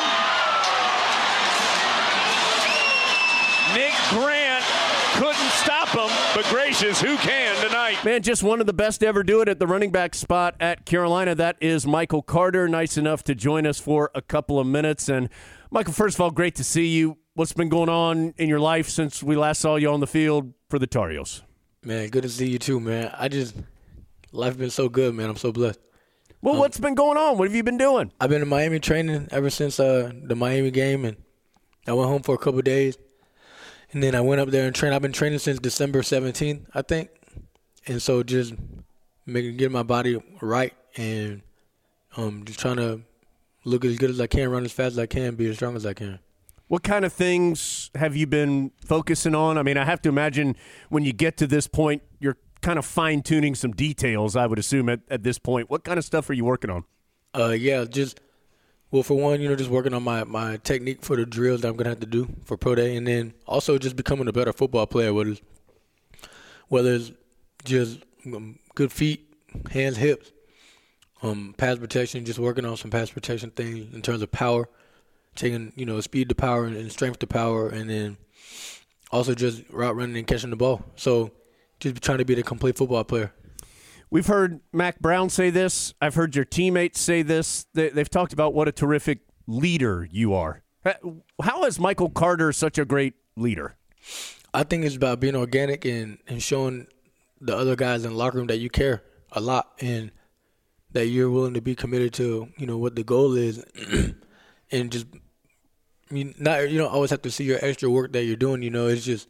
G: Nick Grant couldn't stop him, but gracious, who can tonight?
D: Man, just one of the best to ever do it at the running back spot at Carolina. That is Michael Carter, nice enough to join us for a couple of minutes. And Michael, first of all, great to see you. What's been going on in your life since we last saw you on the field for the Tar Heels?
K: Man, good to see you too, man. I just life been so good, man. I'm so blessed.
D: Well,
K: um,
D: what's been going on? What have you been doing?
K: I've been in Miami training ever since uh, the Miami game, and I went home for a couple of days, and then I went up there and trained. I've been training since December seventeenth, I think, and so just making getting my body right and um, just trying to look as good as I can, run as fast as I can, be as strong as I can.
D: What kind of things have you been focusing on? I mean, I have to imagine when you get to this point, you're kind of fine-tuning some details, I would assume, at, at this point. What kind of stuff are you working on?
K: Uh, yeah, just, well, for one, you know, just working on my, my technique for the drills that I'm going to have to do for Pro Day, and then also just becoming a better football player, whether it's, whether it's just um, good feet, hands, hips, um, pass protection, just working on some pass protection things in terms of power, taking, you know, speed to power and strength to power, and then also just route running and catching the ball. So just trying to be the complete football player.
D: We've heard Mac Brown say this. I've heard your teammates say this. They, they've talked about what a terrific leader you are. How is Michael Carter such a great leader?
K: I think it's about being organic and, and showing the other guys in the locker room that you care a lot and that you're willing to be committed to, you know, what the goal is. And just, I mean, not, you don't always have to see your extra work that you're doing, you know, it's just,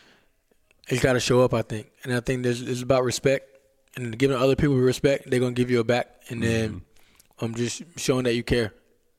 K: it's got to show up, I think. And I think there's, it's about respect and giving other people respect. They're going to give you a back. And then mm-hmm. I'm just showing that you care.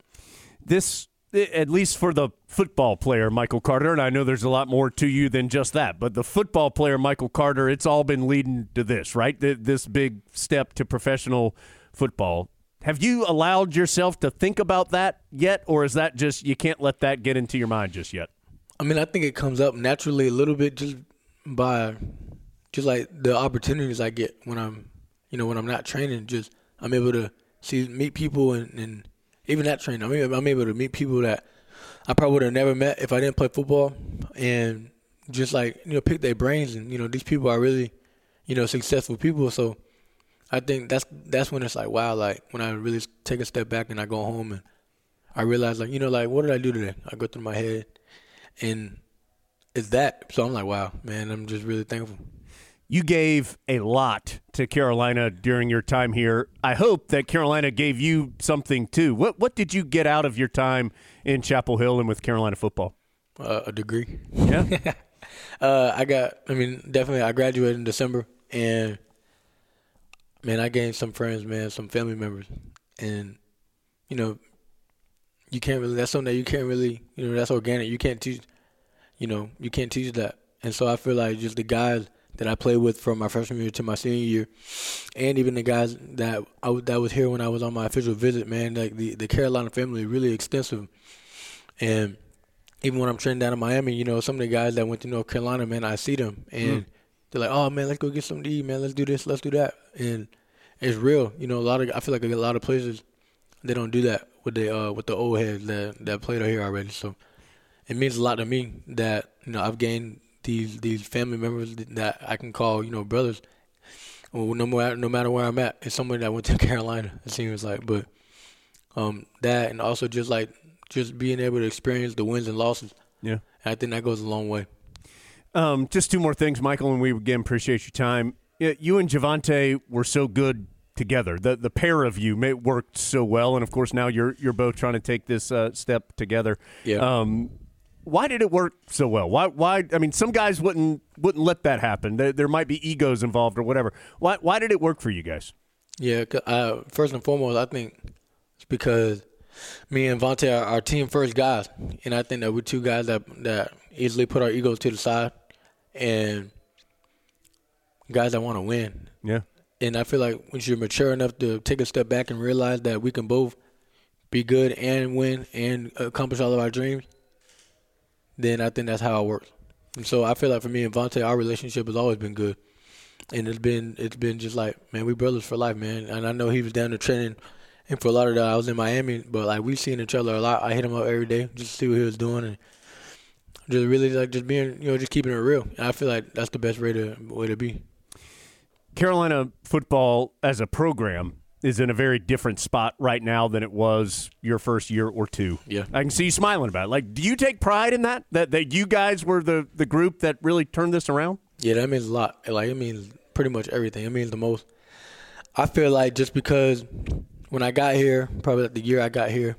D: This, at least for the football player, Michael Carter, and I know there's a lot more to you than just that, but the football player, Michael Carter, it's all been leading to this, right? This big step to professional football. Have you allowed yourself to think about that yet, or is that just you can't let that get into your mind just yet?
K: I mean, I think it comes up naturally a little bit just by just like the opportunities I get when I'm, you know, when I'm not training. Just I'm able to see meet people and, and even not training. I'm able, I'm able to meet people that I probably would have never met if I didn't play football, and just like, you know, pick their brains. And you know, these people are really, you know, successful people. So I think that's that's when it's like, wow, like when I really take a step back and I go home and I realize, like, you know, like, what did I do today? I go through my head, and it's that. So I'm like, wow, man, I'm just really thankful.
D: You gave a lot to Carolina during your time here. I hope that Carolina gave you something too. What what did you get out of your time in Chapel Hill and with Carolina football?
K: Uh, a degree.
D: Yeah.
K: uh, I got, I mean, definitely I graduated in December, and man, I gained some friends, man, some family members. And, you know, you can't really, that's something that you can't really, you know, that's organic. You can't teach, you know, you can't teach that. And so I feel like just the guys that I played with from my freshman year to my senior year, and even the guys that I, that was here when I was on my official visit, man, like the, the Carolina family, really extensive. And even when I'm training down in Miami, you know, some of the guys that went to North Carolina, man, I see them and mm. they're like, oh man, let's go get something to eat, man. Let's do this, let's do that, and it's real. You know, a lot of I feel like a lot of places they don't do that with the uh, with the old heads that that played here already. So it means a lot to me that you know I've gained these these family members that I can call you know brothers. Well, no matter no matter where I'm at, it's somebody that went to Carolina. It seems like, but um, that and also just like just being able to experience the wins and losses.
D: Yeah,
K: I think that goes a long way.
D: Um, just two more things, Michael, and we again appreciate your time. You and Javonte were so good together. The the pair of you may, worked so well, and of course now you're you're both trying to take this uh, step together.
K: Yeah.
D: Um, why did it work so well? Why why? I mean, some guys wouldn't wouldn't let that happen. There, there might be egos involved or whatever. Why why did it work for you guys?
K: Yeah. Uh, first and foremost, I think it's because me and Vontae are our team first guys, and I think that we're two guys that that easily put our egos to the side and guys that want to win.
D: Yeah.
K: And I feel like once you're mature enough to take a step back and realize that we can both be good and win and accomplish all of our dreams, then I think that's how it works. And so I feel like for me and Vontae, our relationship has always been good. And it's been it's been just like, man, we brothers for life, man. And I know he was down to training, and for a lot of that, I was in Miami, but like we've seen each other a lot. I hit him up every day just to see what he was doing, and just really like just being, you know, just keeping it real. And I feel like that's the best way to way to be.
D: Carolina football as a program is in a very different spot right now than it was your first year or two.
K: Yeah.
D: I can see you smiling about it. Like, do you take pride in that? That that you guys were the, the group that really turned this around?
K: Yeah, that means a lot. Like, it means pretty much everything. It means the most. I feel like just because when I got here, probably like the year I got here,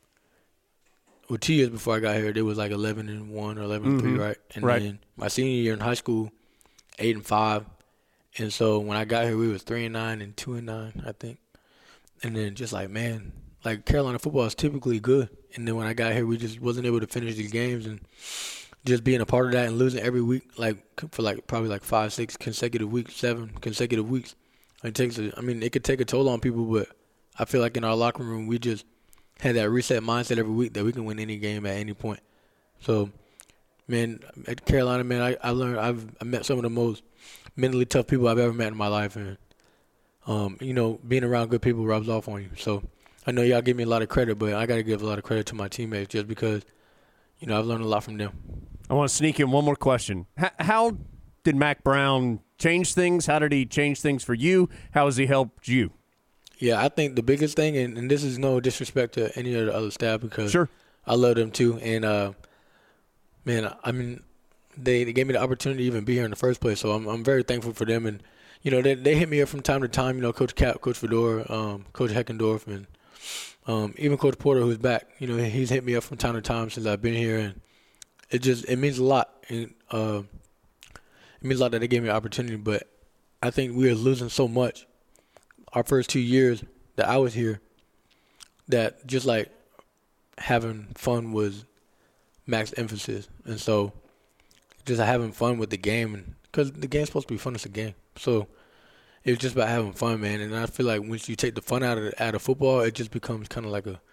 K: well, two years before I got here, it was like eleven and one or eleven and three,
D: Mm-hmm.
K: right? And
D: right.
K: then my senior year in high school, eight and five. And so when I got here, we was three and nine and two and nine, I think. And then just like, man, like Carolina football is typically good. And then when I got here, we just wasn't able to finish these games, and just being a part of that and losing every week, like for like probably like five, six consecutive weeks, seven consecutive weeks. It takes, a, I mean, it could take a toll on people, but I feel like in our locker room, we just had that reset mindset every week that we can win any game at any point. So, man, at Carolina, man, I, I learned, I've I met some of the most mentally tough people I've ever met in my life, and um, you know, being around good people rubs off on you. So I know y'all give me a lot of credit, but I got to give a lot of credit to my teammates just because, you know, I've learned a lot from them.
D: I want to sneak in one more question. H- how did Mack Brown change things? How did he change things for you? How has he helped you?
K: Yeah, I think the biggest thing, and, and this is no disrespect to any of the other staff because
D: sure.
K: I love them too. And, uh, man, I mean, they, they gave me the opportunity to even be here in the first place, so I'm I'm very thankful for them. And, you know, they they hit me up from time to time, you know, Coach Cap, Coach Fedora, um, Coach Heckendorf, and um, even Coach Porter, who's back. You know, he's hit me up from time to time since I've been here, and it just it means a lot. And, uh, it means a lot that they gave me an opportunity, but I think we are losing so much our first two years that I was here that just like having fun was Mack's emphasis. And so just having fun with the game, and because the game's supposed to be fun, it's a game. So it was just about having fun, man. And I feel like once you take the fun out of out of football, it just becomes kind of like a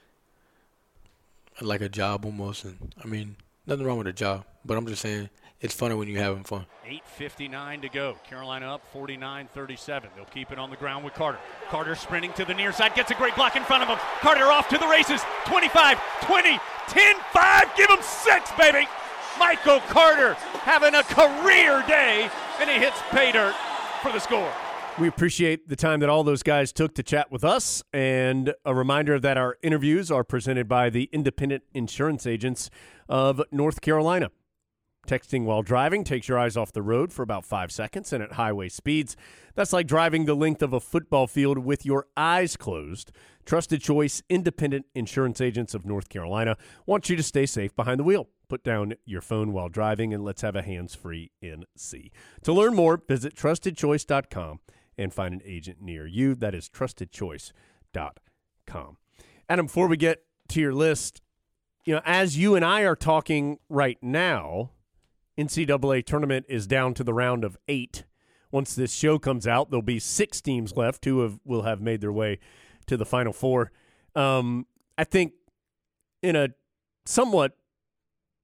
K: like a job almost. And I mean, nothing wrong with a job, but I'm just saying it's funner when you're having fun.
G: eight fifty-nine to go. Carolina up forty-nine thirty-seven. They'll keep it on the ground with Carter. Carter sprinting to the near side, gets a great block in front of him. Carter off to the races. twenty-five, twenty, ten, five. Give him six, baby. Michael Carter having a career day, and he hits pay dirt for the score.
D: We appreciate the time that all those guys took to chat with us, and a reminder that our interviews are presented by the Independent Insurance Agents of North Carolina. Texting while driving takes your eyes off the road for about five seconds, and at highway speeds, that's like driving the length of a football field with your eyes closed. Trusted Choice Independent Insurance Agents of North Carolina want you to stay safe behind the wheel. Put down your phone while driving, and let's have a hands-free N C. To learn more, visit trusted choice dot com and find an agent near you. That is trusted choice dot com. Adam, before we get to your list, you know, as you and I are talking right now, N C double A tournament is down to the round of eight. Once this show comes out, there'll be six teams left. Two of will have made their way to the Final Four. Um, I think in a somewhat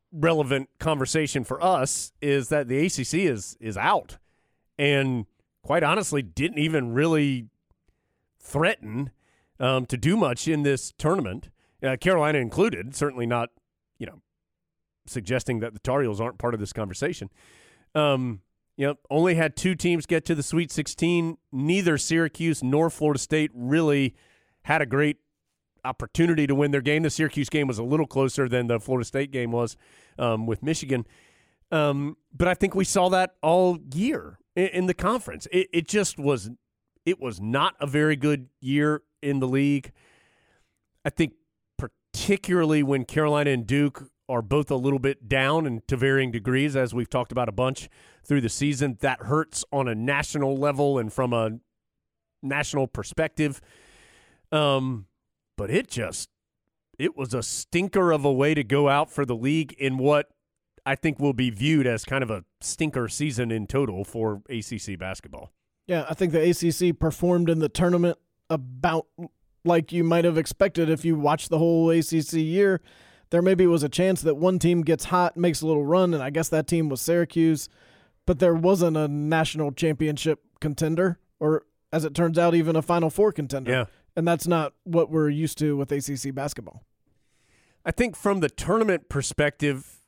D: relevant conversation for us is that the A C C is is out, and quite honestly, didn't even really threaten um, to do much in this tournament, uh, Carolina included. Certainly not, you know, suggesting that the Tar Heels aren't part of this conversation. Um, you know, only had two teams get to the Sweet sixteen. Neither Syracuse nor Florida State really had a great opportunity to win their game. The Syracuse game was a little closer than the Florida State game was um, with Michigan. Um, but I think we saw that all year in, in the conference. It, it just was it was not a very good year in the league. I think particularly when Carolina and Duke are both a little bit down and to varying degrees, as we've talked about a bunch through the season, that hurts on a national level and from a national perspective. Um, but it just, it was a stinker of a way to go out for the league in what I think will be viewed as kind of a stinker season in total for A C C basketball.
E: Yeah, I think the A C C performed in the tournament about like you might have expected if you watched the whole A C C year. There maybe was a chance that one team gets hot, makes a little run, and I guess that team was Syracuse, but there wasn't a national championship contender, or as it turns out, even a Final Four contender.
D: Yeah.
E: And that's not what we're used to with A C C basketball.
D: I think from the tournament perspective,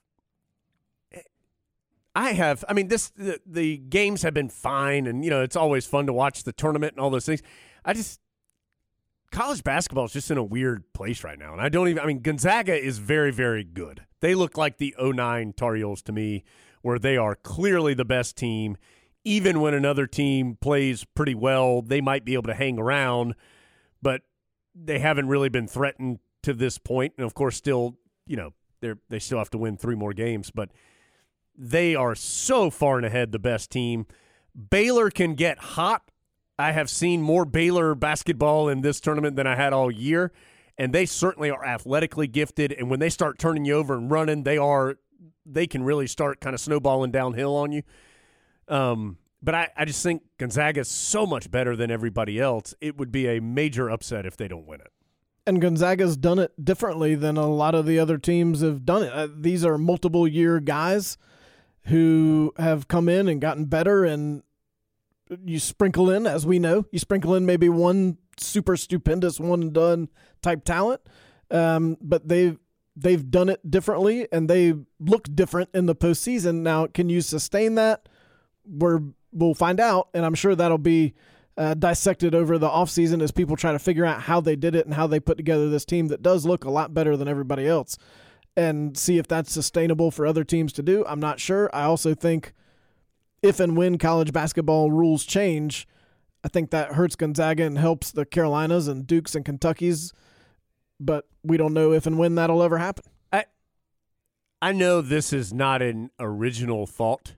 D: I have, I mean, this the, the games have been fine, and, you know, it's always fun to watch the tournament and all those things. I just, college basketball is just in a weird place right now. And I don't even, I mean, Gonzaga is very, very good. They look like the oh nine Tar Heels to me, where they are clearly the best team. Even when another team plays pretty well, they might be able to hang around, but they haven't really been threatened to this point. And, of course, still, you know, they're they still have to win three more games. But they are so far and ahead the best team. Baylor can get hot. I have seen more Baylor basketball in this tournament than I had all year, and they certainly are athletically gifted. And when they start turning you over and running, they are they can really start kind of snowballing downhill on you. Um, but I, I just think Gonzaga is so much better than everybody else. It would be a major upset if they don't win it.
E: And Gonzaga's done it differently than a lot of the other teams have done it. Uh, these are multiple-year guys who have come in and gotten better, and you sprinkle in, as we know, you sprinkle in maybe one super stupendous one-and-done type talent, um, but they've, they've done it differently, and they look different in the postseason. Now, can you sustain that? We're, we'll find out, and I'm sure that'll be uh, dissected over the offseason as people try to figure out how they did it and how they put together this team that does look a lot better than everybody else, and see if that's sustainable for other teams to do. I'm not sure. I also think if and when college basketball rules change, I think that hurts Gonzaga and helps the Carolinas and Dukes and Kentuckys, but we don't know if and when that'll ever happen.
D: I I know this is not an original thought.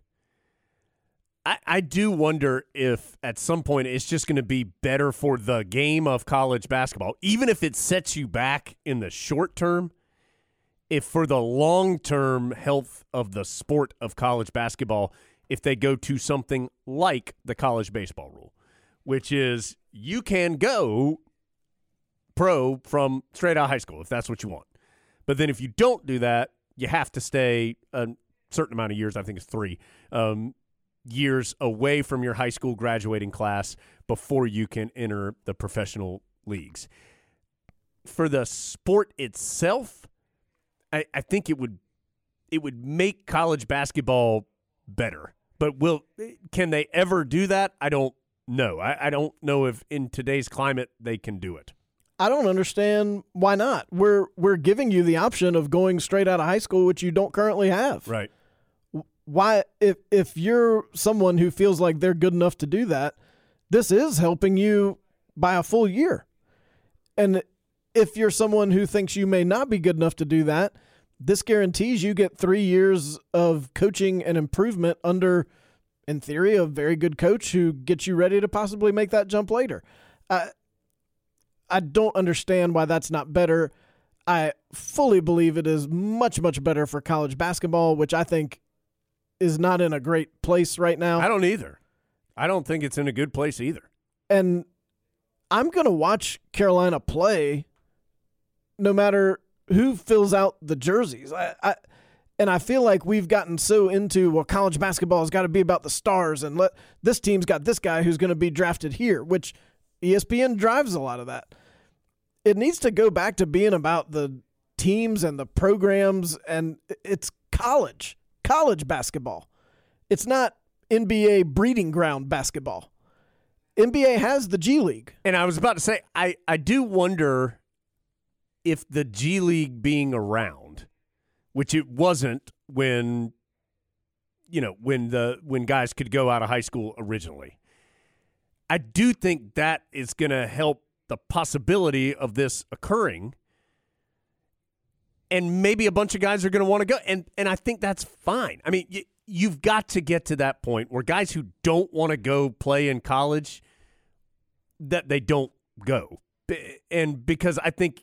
D: I, I do wonder if at some point it's just going to be better for the game of college basketball, even if it sets you back in the short term, if for the long-term health of the sport of college basketball, if they go to something like the college baseball rule, which is you can go pro from straight out of high school if that's what you want. But then if you don't do that, you have to stay a certain amount of years, I think it's three, um, years away from your high school graduating class before you can enter the professional leagues. For the sport itself, I, I think it would it would make college basketball better. But will can they ever do that? I don't know. I, I don't know if in today's climate they can do it.
E: I don't understand why not. We're we're giving you the option of going straight out of high school, which you don't currently have.
D: Right.
E: Why, if if you're someone who feels like they're good enough to do that, this is helping you by a full year. And if you're someone who thinks you may not be good enough to do that, this guarantees you get three years of coaching and improvement under, in theory, a very good coach who gets you ready to possibly make that jump later. I, I don't understand why that's not better. I fully believe it is much, much better for college basketball, which I think is not in a great place right now.
D: I don't either. I don't think it's in a good place either.
E: And I'm going to watch Carolina play no matter who fills out the jerseys. I, I, And I feel like we've gotten so into, well, college basketball has got to be about the stars, and let this team's got this guy who's going to be drafted here, which E S P N drives a lot of that. It needs to go back to being about the teams and the programs, and it's college, college basketball. It's not N B A breeding ground basketball. N B A has the G League.
D: And I was about to say, I, I do wonder if the G League being around, which it wasn't when, you know, when the when guys could go out of high school originally. I do think that is going to help the possibility of this occurring. And maybe a bunch of guys are going to want to go. And and I think that's fine. I mean, you, you've got to get to that point where guys who don't want to go play in college, that they don't go. And because I think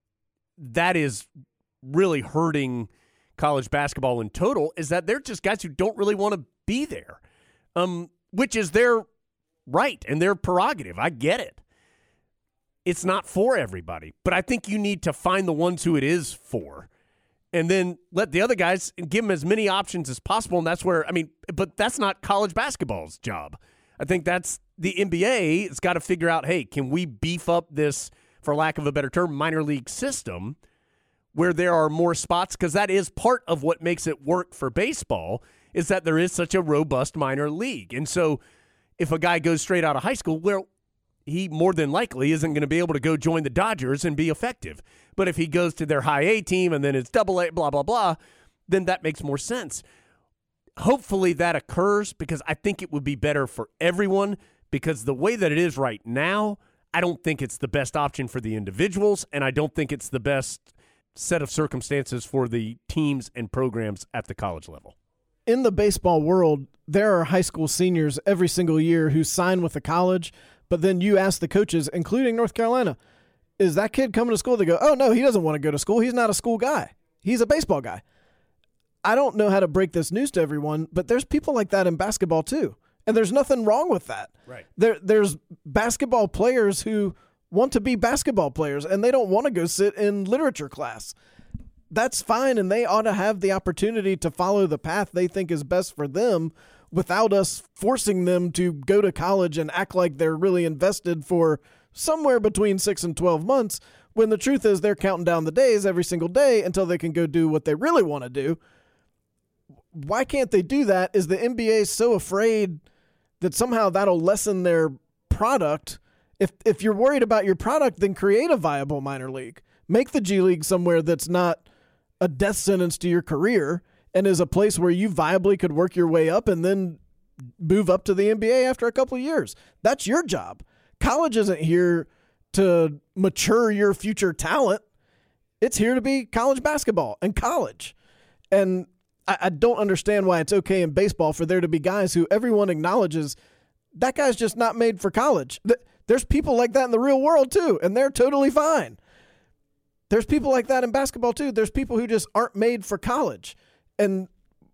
D: that is really hurting college basketball in total, is that they're just guys who don't really want to be there, um, which is their right and their prerogative. I get it. It's not for everybody, but I think you need to find the ones who it is for and then let the other guys and give them as many options as possible. And that's where, I mean, but that's not college basketball's job. I think that's the N B A has got to figure out, hey, can we beef up this, for lack of a better term, minor league system where there are more spots? Because that is part of what makes it work for baseball, is that there is such a robust minor league. And so if a guy goes straight out of high school, well, he more than likely isn't going to be able to go join the Dodgers and be effective. But if he goes to their high A team and then it's double A, blah, blah, blah, then that makes more sense. Hopefully that occurs, because I think it would be better for everyone, because the way that it is right now, I don't think it's the best option for the individuals, and I don't think it's the best set of circumstances for the teams and programs at the college level.
E: In the baseball world, there are high school seniors every single year who sign with a college, but then you ask the coaches, including North Carolina, is that kid coming to school? They go, oh, no, he doesn't want to go to school. He's not a school guy. He's a baseball guy. I don't know how to break this news to everyone, but there's people like that in basketball too. And there's nothing wrong with that.
D: Right.
E: There, there's basketball players who want to be basketball players, and they don't want to go sit in literature class. That's fine, and they ought to have the opportunity to follow the path they think is best for them without us forcing them to go to college and act like they're really invested for somewhere between six and twelve months, when the truth is they're counting down the days every single day until they can go do what they really want to do. Why can't they do that? Is the N B A so afraid that somehow that'll lessen their product? If if you're worried about your product, then create a viable minor league. Make the G League somewhere that's not a death sentence to your career and is a place where you viably could work your way up and then move up to the N B A after a couple of years. That's your job. College isn't here to mature your future talent. It's here to be college basketball and college. And I, I don't understand why it's okay in baseball for there to be guys who everyone acknowledges that guy's just not made for college. There's people like that in the real world too, and they're totally fine. There's people like that in basketball too. There's people who just aren't made for college. And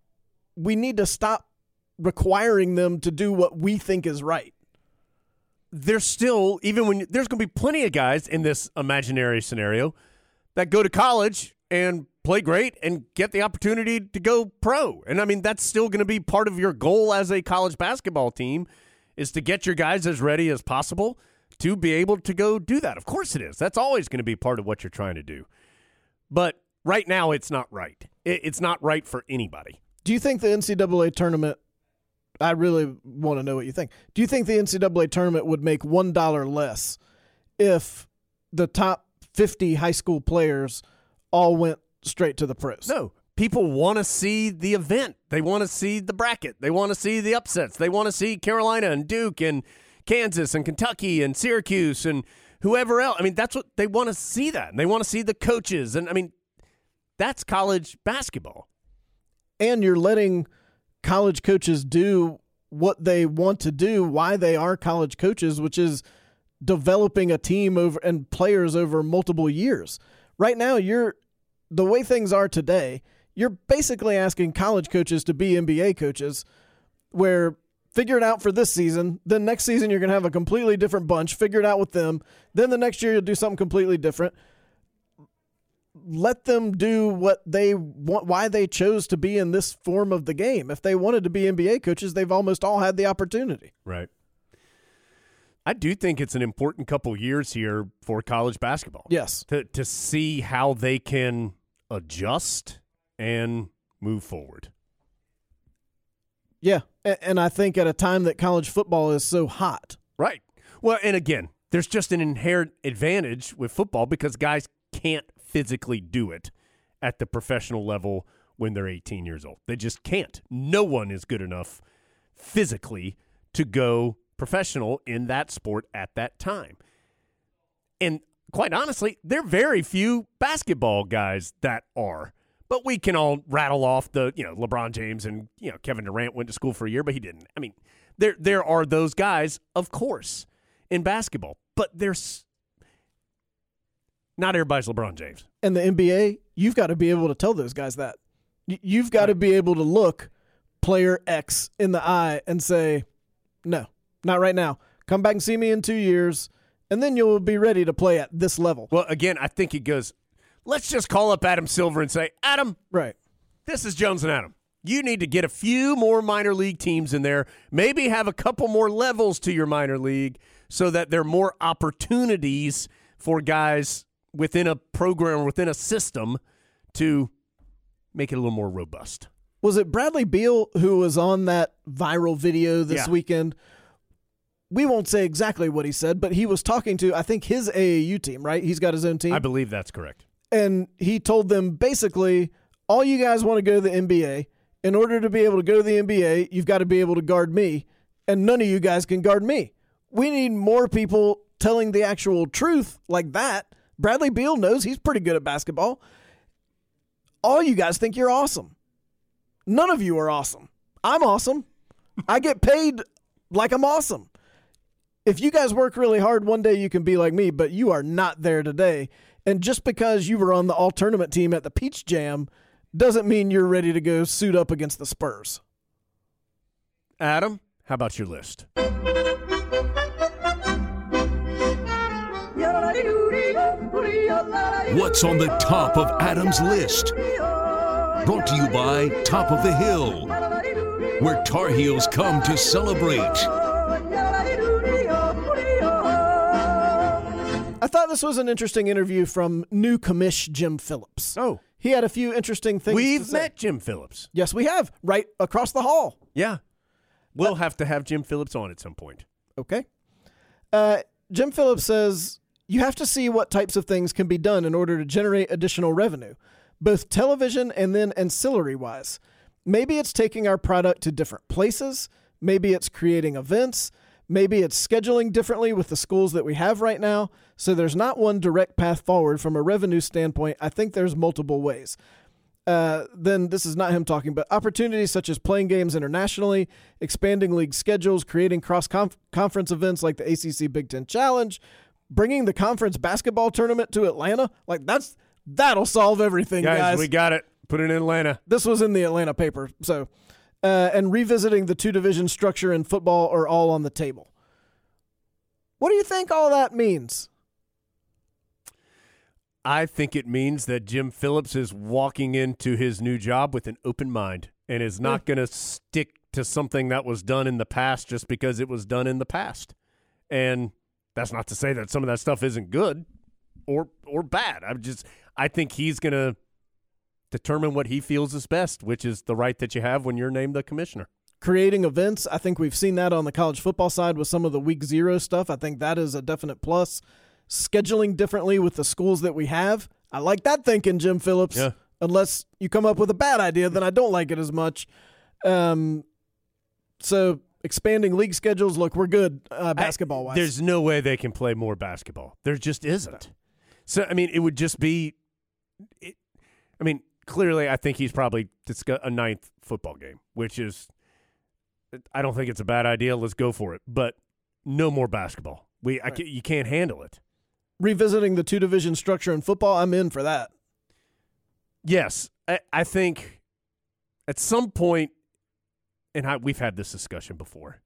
E: we need to stop requiring them to do what we think is right.
D: There's still, even when there's going to be plenty of guys in this imaginary scenario that go to college and play great and get the opportunity to go pro. And I mean, that's still going to be part of your goal as a college basketball team, is to get your guys as ready as possible to be able to go do that. Of course it is. That's always going to be part of what you're trying to do. But right now, it's not right. It's not right for anybody.
E: Do you think the N C double A tournament, I really want to know what you think. Do you think the N C double A tournament would make one dollar less if the top fifty high school players all went straight to the pros?
D: No. People want to see the event. They want to see the bracket. They want to see the upsets. They want to see Carolina and Duke and Kansas and Kentucky and Syracuse and whoever else. I mean, that's what they want to see, that. And they want to see the coaches. And, I mean, that's college basketball.
E: And you're letting college coaches do what they want to do, why they are college coaches, which is developing a team over and players over multiple years. Right now, you're the way things are today, you're basically asking college coaches to be N B A coaches, where figure it out for this season, then next season you're going to have a completely different bunch, figure it out with them, then the next year you'll do something completely different. let them do what they want, why they chose to be in this form of the game. If they wanted to be N B A coaches, they've almost all had the opportunity.
D: Right. I do think it's an important couple years here for college basketball.
E: Yes.
D: To to see how they can adjust and move forward.
E: Yeah, and I think at a time that college football is so hot.
D: Right. Well, and again, there's just an inherent advantage with football because guys can't physically do it at the professional level when they're eighteen years old. They just can't. No one is good enough physically to go professional in that sport at that time. And quite honestly, there are very few basketball guys that are. But we can all rattle off the, you know, LeBron James and, you know, Kevin Durant went to school for a year, but he didn't. I mean, there there are those guys, of course, in basketball. But there's not everybody's LeBron James.
E: And the N B A, you've got to be able to tell those guys that. You've got to be able to look player X in the eye and say, no, not right now. Come back and see me in two years, and then you'll be ready to play at this level.
D: Well, again, I think it goes, let's just call up Adam Silver and say, Adam,
E: right?
D: This is Jones and Adam. You need to get a few more minor league teams in there, maybe have a couple more levels to your minor league so that there are more opportunities for guys within a program, within a system to make it a little more robust.
E: Was it Bradley Beal who was on that viral video this
D: Yeah.
E: weekend? We won't say exactly what he said, but he was talking to, I think, his A A U team, right? He's got his own team.
D: I believe that's correct.
E: And he told them basically, all you guys want to go to the N B A. In order to be able to go to the N B A, you've got to be able to guard me, and none of you guys can guard me. We need more people telling the actual truth like that. Bradley Beal knows he's pretty good at basketball. All you guys think you're awesome. None of you are awesome. I'm awesome. I get paid like I'm awesome. If you guys work really hard, one day you can be like me, but you are not there today. And just because you were on the all-tournament team at the Peach Jam doesn't mean you're ready to go suit up against the Spurs.
D: Adam, how about your list?
C: What's on the top of Adam's list? Brought to you by Top of the Hill, where Tar Heels come to celebrate.
E: I thought this was an interesting interview from new commish Jim Phillips.
D: Oh.
E: He had a few interesting things
D: We've
E: to say.
D: met Jim Phillips.
E: Yes, we have, right across the hall.
D: Yeah. We'll have to have Jim Phillips on at some point.
E: Okay. Uh, Jim Phillips says, you have to see what types of things can be done in order to generate additional revenue, both television and then ancillary-wise. Maybe it's taking our product to different places. Maybe it's creating events. Maybe it's scheduling differently with the schools that we have right now. So there's not one direct path forward from a revenue standpoint. I think there's multiple ways. Uh, then this is not him talking, but opportunities such as playing games internationally, expanding league schedules, creating cross-conference events like the A C C Big Ten Challenge, bringing the conference basketball tournament to Atlanta. Like that's that'll solve everything, guys.
D: Guys, we got it. Put it in Atlanta.
E: This was in the Atlanta paper. So, uh, and revisiting the two-division structure in football are all on the table. What do you think all that means?
D: I think it means that Jim Phillips is walking into his new job with an open mind and is not going to stick to something that was done in the past just because it was done in the past. And that's not to say that some of that stuff isn't good or or bad. I'm just I think he's going to determine what he feels is best, which is the right that you have when you're named the commissioner.
E: Creating events, I think we've seen that on the college football side with some of the week zero stuff. I think that is a definite plus. Scheduling differently with the schools that we have. I like that thinking, Jim Phillips.
D: Yeah.
E: Unless you come up with a bad idea, then I don't like it as much. Um, so expanding league schedules, look, we're good uh, basketball-wise.
D: There's no way they can play more basketball. There just isn't. So, I mean, it would just be it, – I mean, clearly I think he's probably discuss a ninth football game, which is – I don't think it's a bad idea. Let's go for it. But no more basketball. We I
E: Right.
D: can, You can't handle it.
E: Revisiting the two-division structure in football, I'm in for that.
D: Yes. I, I think at some point – and I, we've had this discussion before.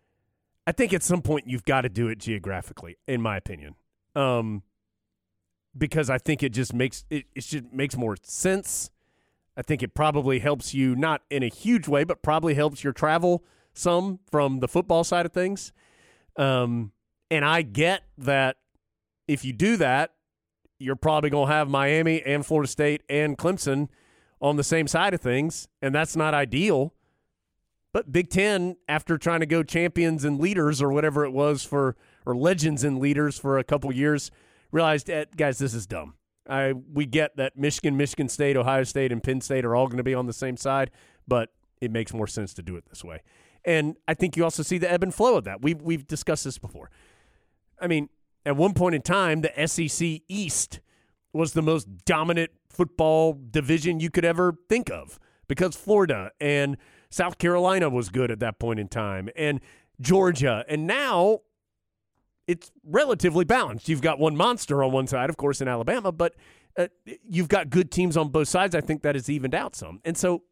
D: I think at some point you've got to do it geographically, in my opinion. Um, because I think it just makes it, it just makes more sense. I think it probably helps you, not in a huge way, but probably helps your travel some from the football side of things. Um, and I get that if you do that, you're probably going to have Miami and Florida State and Clemson on the same side of things, and that's not ideal. But Big Ten, after trying to go champions and leaders or whatever it was for, or legends and leaders for a couple years, realized, eh, guys, this is dumb. I we get that Michigan, Michigan State, Ohio State, and Penn State are all going to be on the same side, but it makes more sense to do it this way. And I think you also see the ebb and flow of that. We've, we've discussed this before. I mean, at one point in time, the S E C East was the most dominant football division you could ever think of because Florida and South Carolina was good at that point in time, and Georgia. And now it's relatively balanced. You've got one monster on one side, of course, in Alabama, but uh, you've got good teams on both sides. I think that has evened out some. And so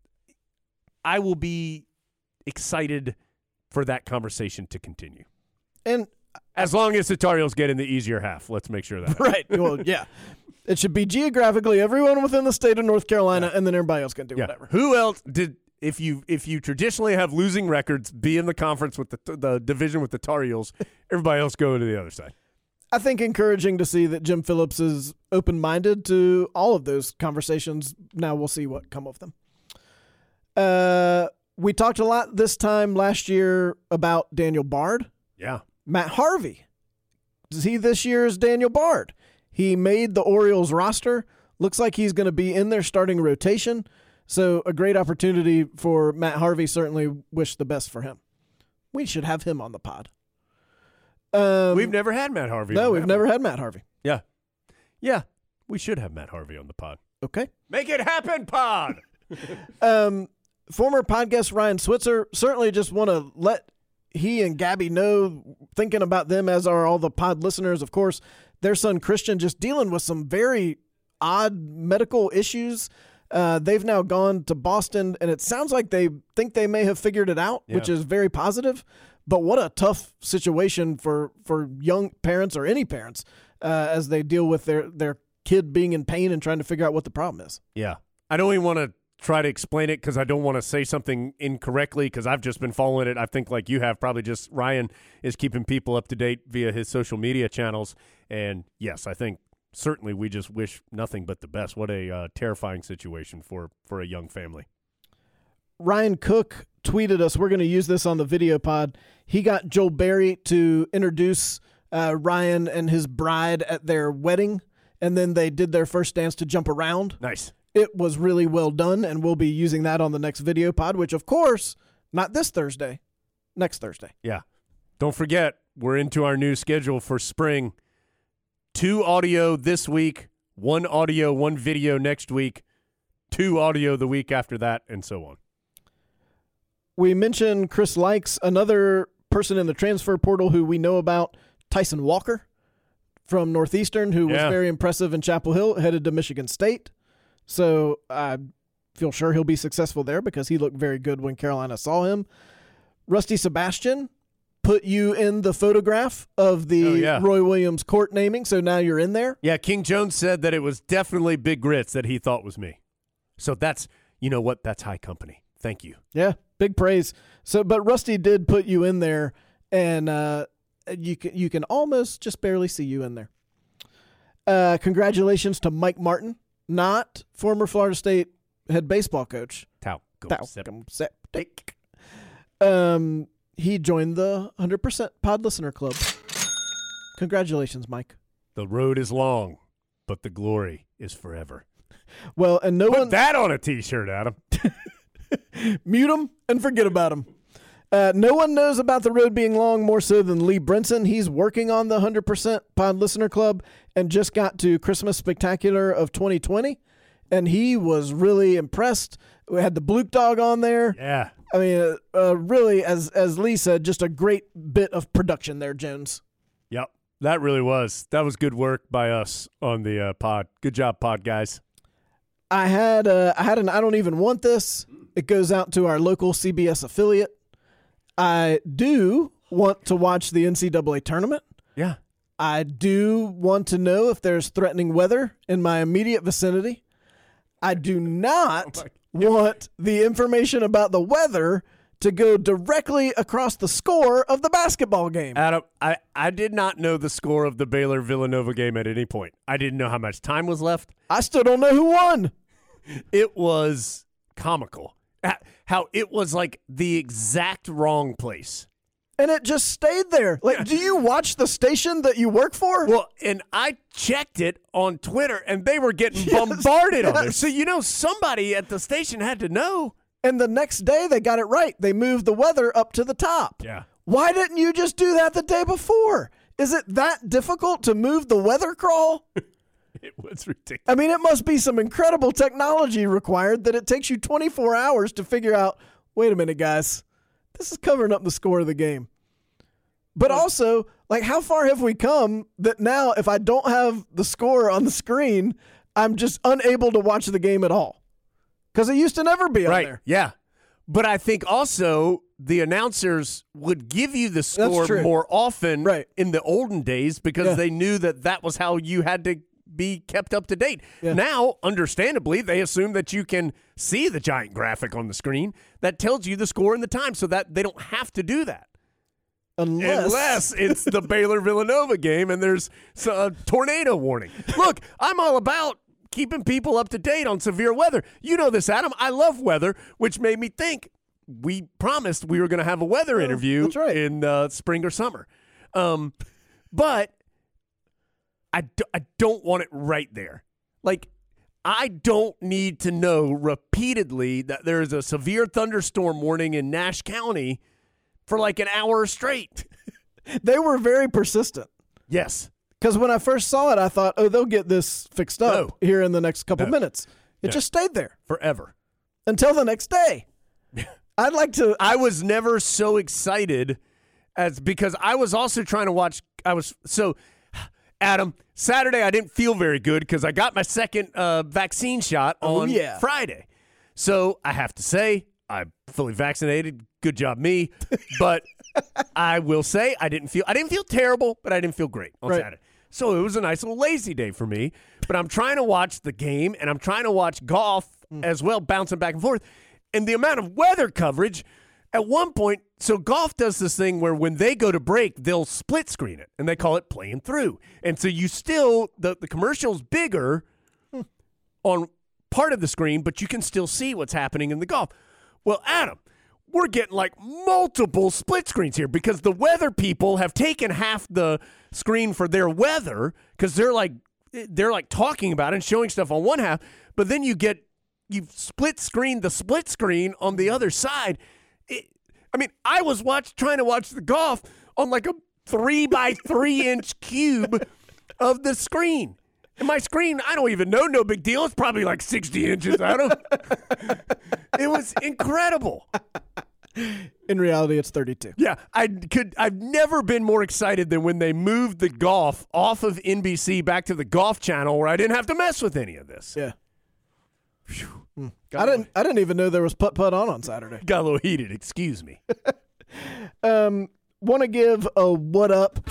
D: I will be excited for that conversation to continue.
E: And
D: as long as the Tar Heels get in the easier half, let's make sure that happens.
E: Right. Well, yeah. It should be geographically everyone within the state of North Carolina, yeah. and then everybody else can do
D: yeah.
E: whatever.
D: Who else did if you if you traditionally have losing records, be in the conference with the the division with the Tar Heels, everybody else go to the other side.
E: I think encouraging to see that Jim Phillips is open-minded to all of those conversations. Now we'll see what come of them. Uh, we talked a lot this time last year about Daniel Bard.
D: Yeah.
E: Matt Harvey. Is he this year's Daniel Bard? He made the Orioles roster. Looks like he's going to be in their starting rotation. So a great opportunity for Matt Harvey. Certainly wish the best for him. We should have him on the pod. Um,
D: we've never had Matt Harvey.
E: No,
D: on
E: we've never had Matt Harvey.
D: Yeah. Yeah, we should have Matt Harvey on the pod.
E: Okay.
D: Make it happen, pod!
E: um, former podcast Ryan Switzer, certainly just want to let he and Gabby know, thinking about them as are all the pod listeners, of course, their son Christian just dealing with some very odd medical issues. Uh, they've now gone to Boston, and it sounds like they think they may have figured it out, yeah. which is very positive. But what a tough situation for, for young parents or any parents uh, as they deal with their, their kid being in pain and trying to figure out what the problem is.
D: Yeah. I don't even want to try to explain it because I don't want to say something incorrectly because I've just been following it. I think like you have, probably just Ryan is keeping people up to date via his social media channels. And, yes, I think certainly we just wish nothing but the best. What a uh, terrifying situation for, for a young family.
E: Ryan Cook tweeted us, we're going to use this on the video pod. He got Joel Berry to introduce uh, Ryan and his bride at their wedding, and then they did their first dance to jump around.
D: Nice.
E: It was really well done, and we'll be using that on the next video pod, which, of course, not this Thursday, next Thursday.
D: Yeah. Don't forget, we're into our new schedule for spring. Two audio this week, one audio, one video next week, two audio the week after that, and so on.
E: We mentioned Chris Likes, another person in the transfer portal who we know about, Tyson Walker from Northeastern, who was
D: yeah.
E: very impressive in Chapel Hill, headed to Michigan State. So I feel sure he'll be successful there because he looked very good when Carolina saw him. Rusty Sebastian put you in the photograph of the
D: oh, yeah.
E: Roy Williams court naming, so now you're in there.
D: Yeah, King Jones said that it was definitely Big Grits that he thought was me. So that's, you know what, that's high company. Thank you.
E: Yeah, big praise. So, but Rusty did put you in there, and uh, you can you can almost just barely see you in there. Uh, congratulations to Mike Martin, not former Florida State head baseball coach.
D: Talcum
E: Septic. Um, he joined the one hundred percent Pod Listener Club. Congratulations, Mike.
D: The road is long, but the glory is forever.
E: Well, and no
D: Put
E: one
D: that on a T-shirt, Adam.
E: Mute them and forget about them. Uh, no one knows about the road being long more so than Lee Brinson. He's working on the one hundred percent Pod Listener Club and just got to Christmas Spectacular of twenty twenty, and he was really impressed. We had the Bluke Dog on there.
D: Yeah.
E: I mean, uh, uh, really, as as Lee said, just a great bit of production there, Jones.
D: Yep, that really was. That was good work by us on the uh, pod. Good job, pod guys.
E: I had uh, I had an I don't even want this. It goes out to our local C B S affiliate. I do want to watch the N C double A tournament.
D: Yeah.
E: I do want to know if there's threatening weather in my immediate vicinity. I do not oh want the information about the weather to go directly across the score of the basketball game.
D: Adam, I, I did not know the score of the Baylor-Villanova game at any point. I didn't know how much time was left.
E: I still don't know who won.
D: It was comical. How it was like the exact wrong place.
E: And it just stayed there. Like, do you watch the station that you work for?
D: Well, and I checked it on Twitter, and they were getting yes, bombarded yes. on there. So, you know, somebody at the station had to know.
E: And the next day, they got it right. They moved the weather up to the top.
D: Yeah.
E: Why didn't you just do that the day before? Is it that difficult to move the weather crawl?
D: It was ridiculous.
E: I mean, it must be some incredible technology required that it takes you twenty-four hours to figure out, wait a minute, guys, this is covering up the score of the game. But also, like, how far have we come that now if I don't have the score on the screen, I'm just unable to watch the game at all? Because it used to never be on
D: right.
E: there.
D: Yeah. But I think also the announcers would give you the score more often
E: right.
D: in the olden days because yeah. they knew that that was how you had to be kept up to date. Yeah. Now, understandably, they assume that you can see the giant graphic on the screen that tells you the score and the time so that they don't have to do that.
E: Unless,
D: Unless it's the Baylor-Villanova game and there's a tornado warning. Look, I'm all about keeping people up to date on severe weather. You know this, Adam. I love weather, which made me think we promised we were going to have a weather
E: oh,
D: interview
E: that's right.
D: in uh, spring or summer. Um, but I, do, I don't want it right there. Like, I don't need to know repeatedly that there's a severe thunderstorm warning in Nash County for like an hour straight.
E: They were very persistent.
D: Yes.
E: Because when I first saw it, I thought, oh, they'll get this fixed up
D: no.
E: here in the next couple
D: no.
E: minutes. It
D: no.
E: just stayed there.
D: Forever.
E: Until the next day. I'd like to.
D: I was never so excited as because I was also trying to watch. I was so, Adam, Saturday I didn't feel very good because I got my second uh, vaccine shot on
E: oh, yeah.
D: Friday. So I have to say, I'm fully vaccinated. Good job, me. But I will say I didn't feel I didn't feel terrible, but I didn't feel great on
E: right.
D: Saturday. So it was a nice little lazy day for me. But I'm trying to watch the game, and I'm trying to watch golf mm. as well, bouncing back and forth. And the amount of weather coverage at one point, so golf does this thing where when they go to break, they'll split screen it, and they call it playing through. And so you still, the, the commercial's bigger hmm. on part of the screen, but you can still see what's happening in the golf. Well, Adam, we're getting like multiple split screens here because the weather people have taken half the screen for their weather because they're like they're like talking about it and showing stuff on one half, but then you get you've split screen the split screen on the other side. It, I mean, I was watch trying to watch the golf on like a three by three inch cube of the screen. And my screen, I don't even know, no big deal. It's probably like sixty inches, Adam. It was incredible.
E: In reality, it's thirty-two.
D: Yeah, I could. I've never been more excited than when they moved the golf off of N B C back to the Golf Channel, where I didn't have to mess with any of this.
E: Yeah. Mm. I didn't. I didn't even know there was putt putt on on Saturday.
D: Got a little heated. Excuse me.
E: um, want to give a what up?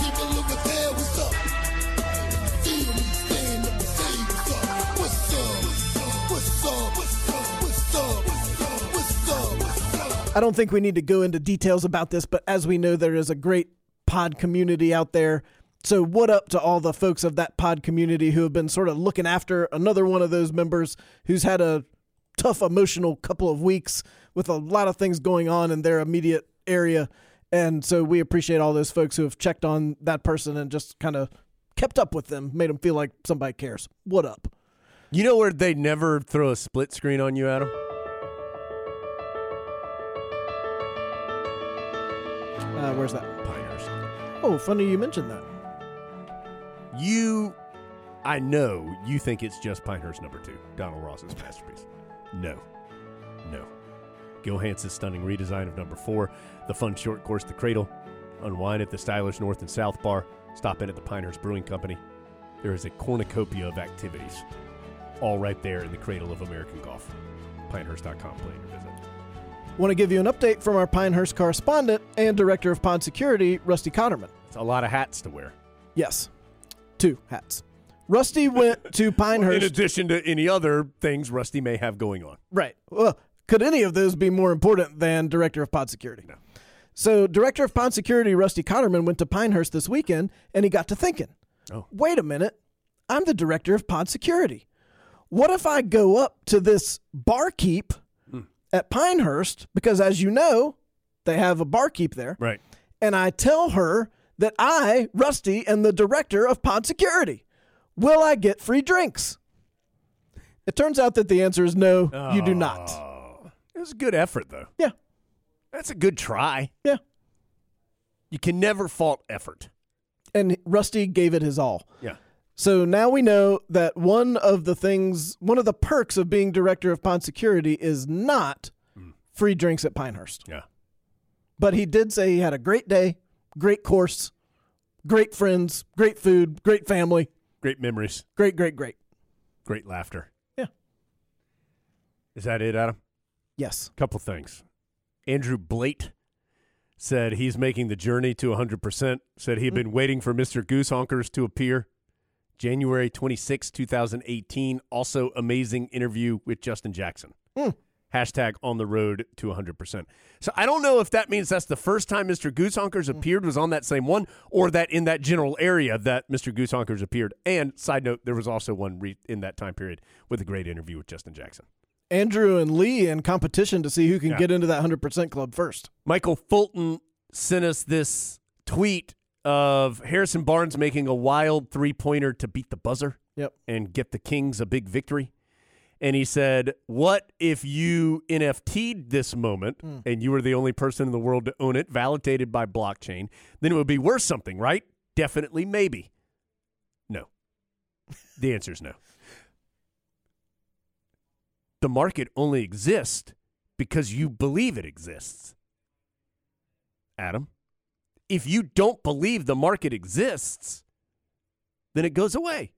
E: I don't think we need to go into details about this, but as we know, there is a great pod community out there. So what up to all the folks of that pod community who have been sort of looking after another one of those members who's had a tough emotional couple of weeks with a lot of things going on in their immediate area. And so we appreciate all those folks who have checked on that person and just kind of kept up with them, made them feel like somebody cares. What up?
D: You know where they never throw a split screen on you, Adam?
E: Uh, where's that?
D: Pinehurst.
E: Oh, funny you mentioned that.
D: You, I know you think it's just Pinehurst number two, Donald Ross's masterpiece. No. No. Gil Hanse's stunning redesign of number four, the fun short course, The Cradle, unwind at the stylish North and South Bar, stop in at the Pinehurst Brewing Company. There is a cornucopia of activities, all right there in the cradle of American golf. Pinehurst dot com, plan your visit.
E: Want to give you an update from our Pinehurst correspondent and director of pod security, Rusty Cotterman.
D: It's a lot of hats to wear.
E: Yes. two hats. Rusty went to Pinehurst.
D: In addition to any other things Rusty may have going on.
E: Right. Well, could any of those be more important than Director of Pod Security?
D: No.
E: So Director of Pod Security Rusty Cotterman went to Pinehurst this weekend, and he got to thinking,
D: oh.
E: wait a minute, I'm the Director of Pod Security. What if I go up to this barkeep hmm. at Pinehurst, because as you know, they have a barkeep there,
D: right?
E: And I tell her that I, Rusty, am the Director of Pod Security. Will I get free drinks? It turns out that the answer is no,
D: oh,
E: you do not.
D: It was a good effort, though.
E: Yeah.
D: That's a good try.
E: Yeah.
D: You can never fault effort.
E: And Rusty gave it his all.
D: Yeah.
E: So now we know that one of the things, one of the perks of being Director of Pod Security is not mm. free drinks at Pinehurst.
D: Yeah.
E: But he did say he had a great day, great course, great friends, great food, great family.
D: Great memories.
E: Great, great, great.
D: Great laughter.
E: Yeah.
D: Is that it, Adam?
E: Yes.
D: Couple things. Andrew Blate said he's making the journey to one hundred percent, said he had been waiting for Mister Goosehonkers to appear. January twenty-sixth, twenty eighteen, also amazing interview with Justin Jackson.
E: Mm.
D: Hashtag on the road to one hundred percent. So I don't know if that means that's the first time Mister Goosehonkers appeared was on that same one, or that in that general area that Mister Goosehonkers appeared. And side note, there was also one re- in that time period with a great interview with Justin Jackson.
E: Andrew and Lee in competition to see who can
D: yeah.
E: get into that one hundred percent club first.
D: Michael Fulton sent us this tweet of Harrison Barnes making a wild three-pointer to beat the buzzer
E: yep.
D: and get the Kings a big victory. And he said, what if you N F T'd this moment mm. and you were the only person in the world to own it, validated by blockchain? Then it would be worth something, right? Definitely, maybe. No. The answer is no. The market only exists because you believe it exists. Adam, if you don't believe the market exists, then it goes away.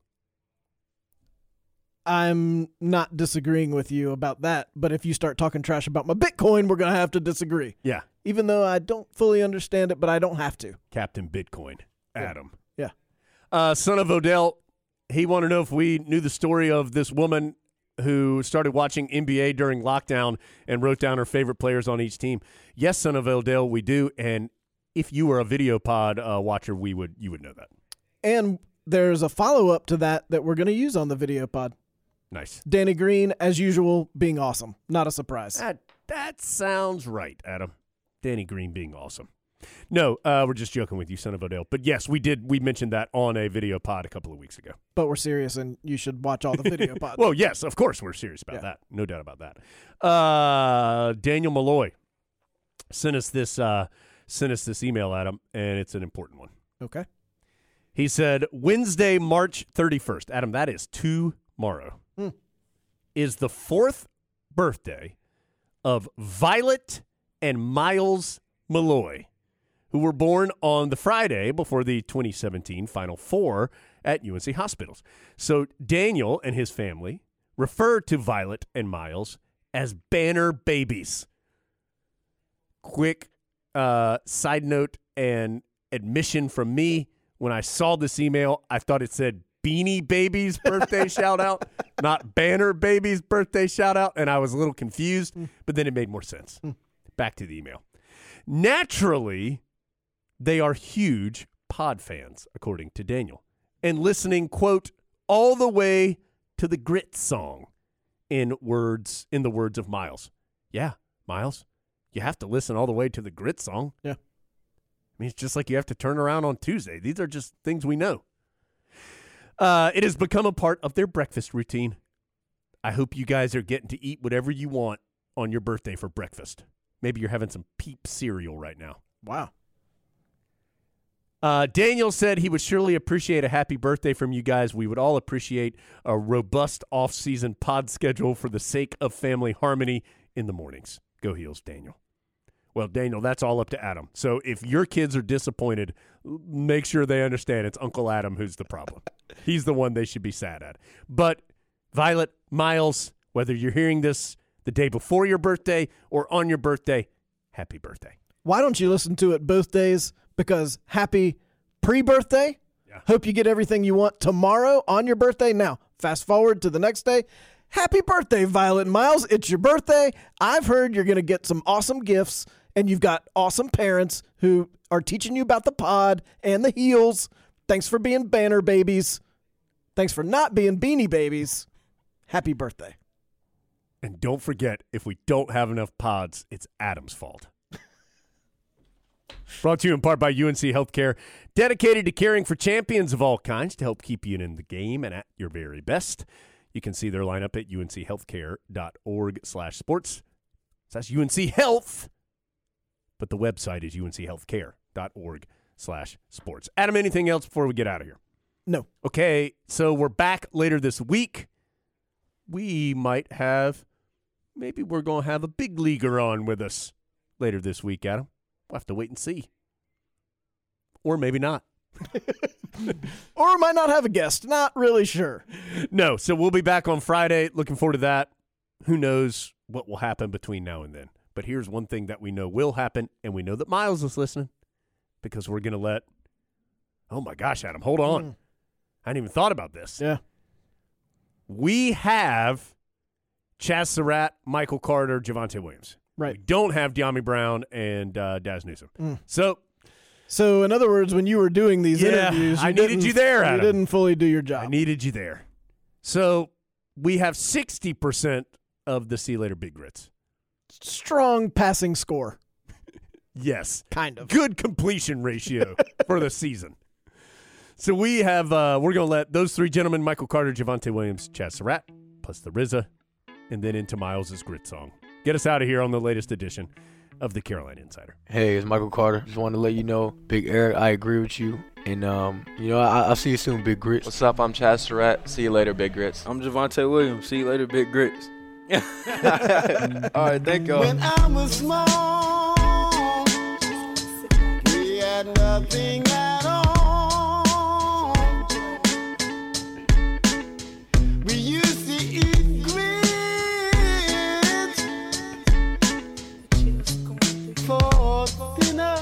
E: I'm not disagreeing with you about that, but if you start talking trash about my Bitcoin, we're going to have to disagree.
D: Yeah.
E: Even though I don't fully understand it, but I don't have to.
D: Captain Bitcoin, Adam.
E: Yeah.
D: Uh, son of Odell, he wanted to know if we knew the story of this woman who started watching N B A during lockdown and wrote down her favorite players on each team. Yes, son of Odell, we do. And if you were a video pod uh, watcher, we would you would know that.
E: And there's a follow-up to that that we're going to use on the video pod.
D: Nice.
E: Danny Green, as usual, being awesome. Not a surprise.
D: That, that sounds right, Adam. Danny Green being awesome. No, uh, we're just joking with you, son of Odell. But yes, we did. We mentioned that on a video pod a couple of weeks ago.
E: But we're serious, and you should watch all the video pods.
D: Well, yes, of course we're serious about yeah. that. No doubt about that. Uh, Daniel Malloy sent us this uh, sent us this email, Adam, and it's an important one.
E: Okay.
D: He said, Wednesday, March thirty-first. Adam, that is tomorrow.
E: Hmm.
D: Is the fourth birthday of Violet and Miles Malloy, who were born on the Friday before the twenty seventeen Final Four at U N C Hospitals. So Daniel and his family refer to Violet and Miles as Banner Babies. Quick uh, side note and admission from me. When I saw this email, I thought it said Beanie Babies birthday shout out, not Banner Babies birthday shout out, and I was a little confused, mm. but then it made more sense. Mm. Back to the email. Naturally, they are huge pod fans, according to Daniel, and listening, quote, all the way to the Grit song in words in the words of Miles. Yeah, Miles, you have to listen all the way to the Grit song.
E: Yeah.
D: I mean, it's just like you have to turn around on Tuesday. These are just things we know. Uh, it has become a part of their breakfast routine. I hope you guys are getting to eat whatever you want on your birthday for breakfast. Maybe you're having some Peep cereal right now.
E: Wow.
D: Uh, Daniel said he would surely appreciate a happy birthday from you guys. We would all appreciate a robust off-season pod schedule for the sake of family harmony in the mornings. Go Heels, Daniel. Well, Daniel, that's all up to Adam. So if your kids are disappointed, make sure they understand it's Uncle Adam who's the problem. He's the one they should be sad at. But Violet, Miles, whether you're hearing this the day before your birthday or on your birthday, happy birthday.
E: Why don't you listen to it both days? Because happy pre-birthday Hope you get everything you want tomorrow on your birthday. Now, fast forward to the next day. Happy birthday, Violet and Miles. It's your birthday. I've heard you're going to get some awesome gifts, and you've got awesome parents who are teaching you about the pod and the heels. Thanks for being banner babies. Thanks for not being beanie babies. Happy birthday.
D: And don't forget, if we don't have enough pods, it's Adam's fault. Brought to you in part by U N C Healthcare, dedicated to caring for champions of all kinds to help keep you in the game and at your very best. You can see their lineup at unchealthcare.org slash sports. That's U N C Health, but the website is unchealthcare.org slash sports. Adam, anything else before we get out of here?
E: No.
D: Okay, so we're back later this week. We might have, maybe we're going to have a big leaguer on with us later this week, Adam. We'll have to wait and see. Or maybe not.
E: Or might not have a guest. Not really sure.
D: No, so we'll be back on Friday. Looking forward to that. Who knows what will happen between now and then. But here's one thing that we know will happen, and we know that Miles is listening because we're going to let – oh, my gosh, Adam, hold on. Mm. I hadn't even thought about this.
E: Yeah.
D: We have Chaz Surratt, Michael Carter, Javonte Williams.
E: Right.
D: We don't have De'Ami Brown and uh, Daz Newsome.
E: Mm.
D: So –
E: So, in other words, when you were doing these
D: yeah,
E: interviews, you
D: I needed you there, Adam.
E: You didn't fully do your job.
D: I needed you there. So, we have sixty percent of the See You Later Big Grits.
E: Strong passing score.
D: Yes.
E: Kind of.
D: Good completion ratio for the season. So, we have, uh, we're going to let those three gentlemen, Michael Carter, Javonte Williams, Chaz Surratt, plus the R Z A, and then into Miles' Grit Song. Get us out of here on the latest edition of the Carolina Insider.
K: Hey, it's Michael Carter. Just wanted to let you know, Big Eric, I agree with you. And, um, you know, I, I'll see you soon, Big Grits.
F: What's up? I'm Chaz Surratt. See you later, Big Grits.
I: I'm Javonte Williams. See you later, Big Grits. All right, thank y'all.
L: When I was small, we had nothing at all. We used to eat grits for dinner.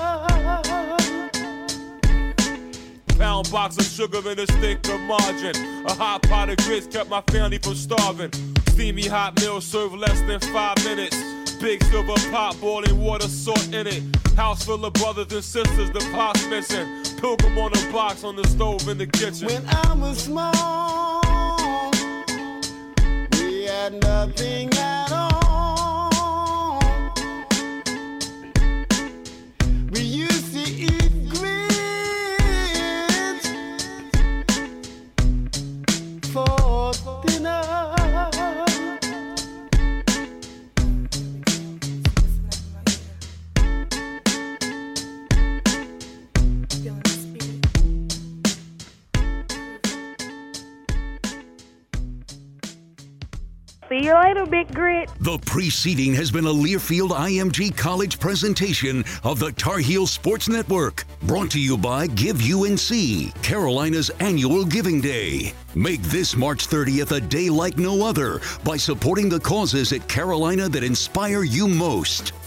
M: Pound box of sugar and a stick of margarine. A hot pot of grits kept my family from starving. Steamy hot meal served less than five minutes. Big silver pot, boiling water, salt in it. House full of brothers and sisters, the pot's missing. Pilgrim on a box on the stove in the kitchen.
L: When I was small, we had nothing at all. We used to eat grits for dinner.
N: See you later, Big Grit.
C: The preceding has been a Learfield I M G College presentation of the Tar Heel Sports Network. Brought to you by Give U N C, Carolina's annual Giving Day. Make this March thirtieth a day like no other by supporting the causes at Carolina that inspire you most.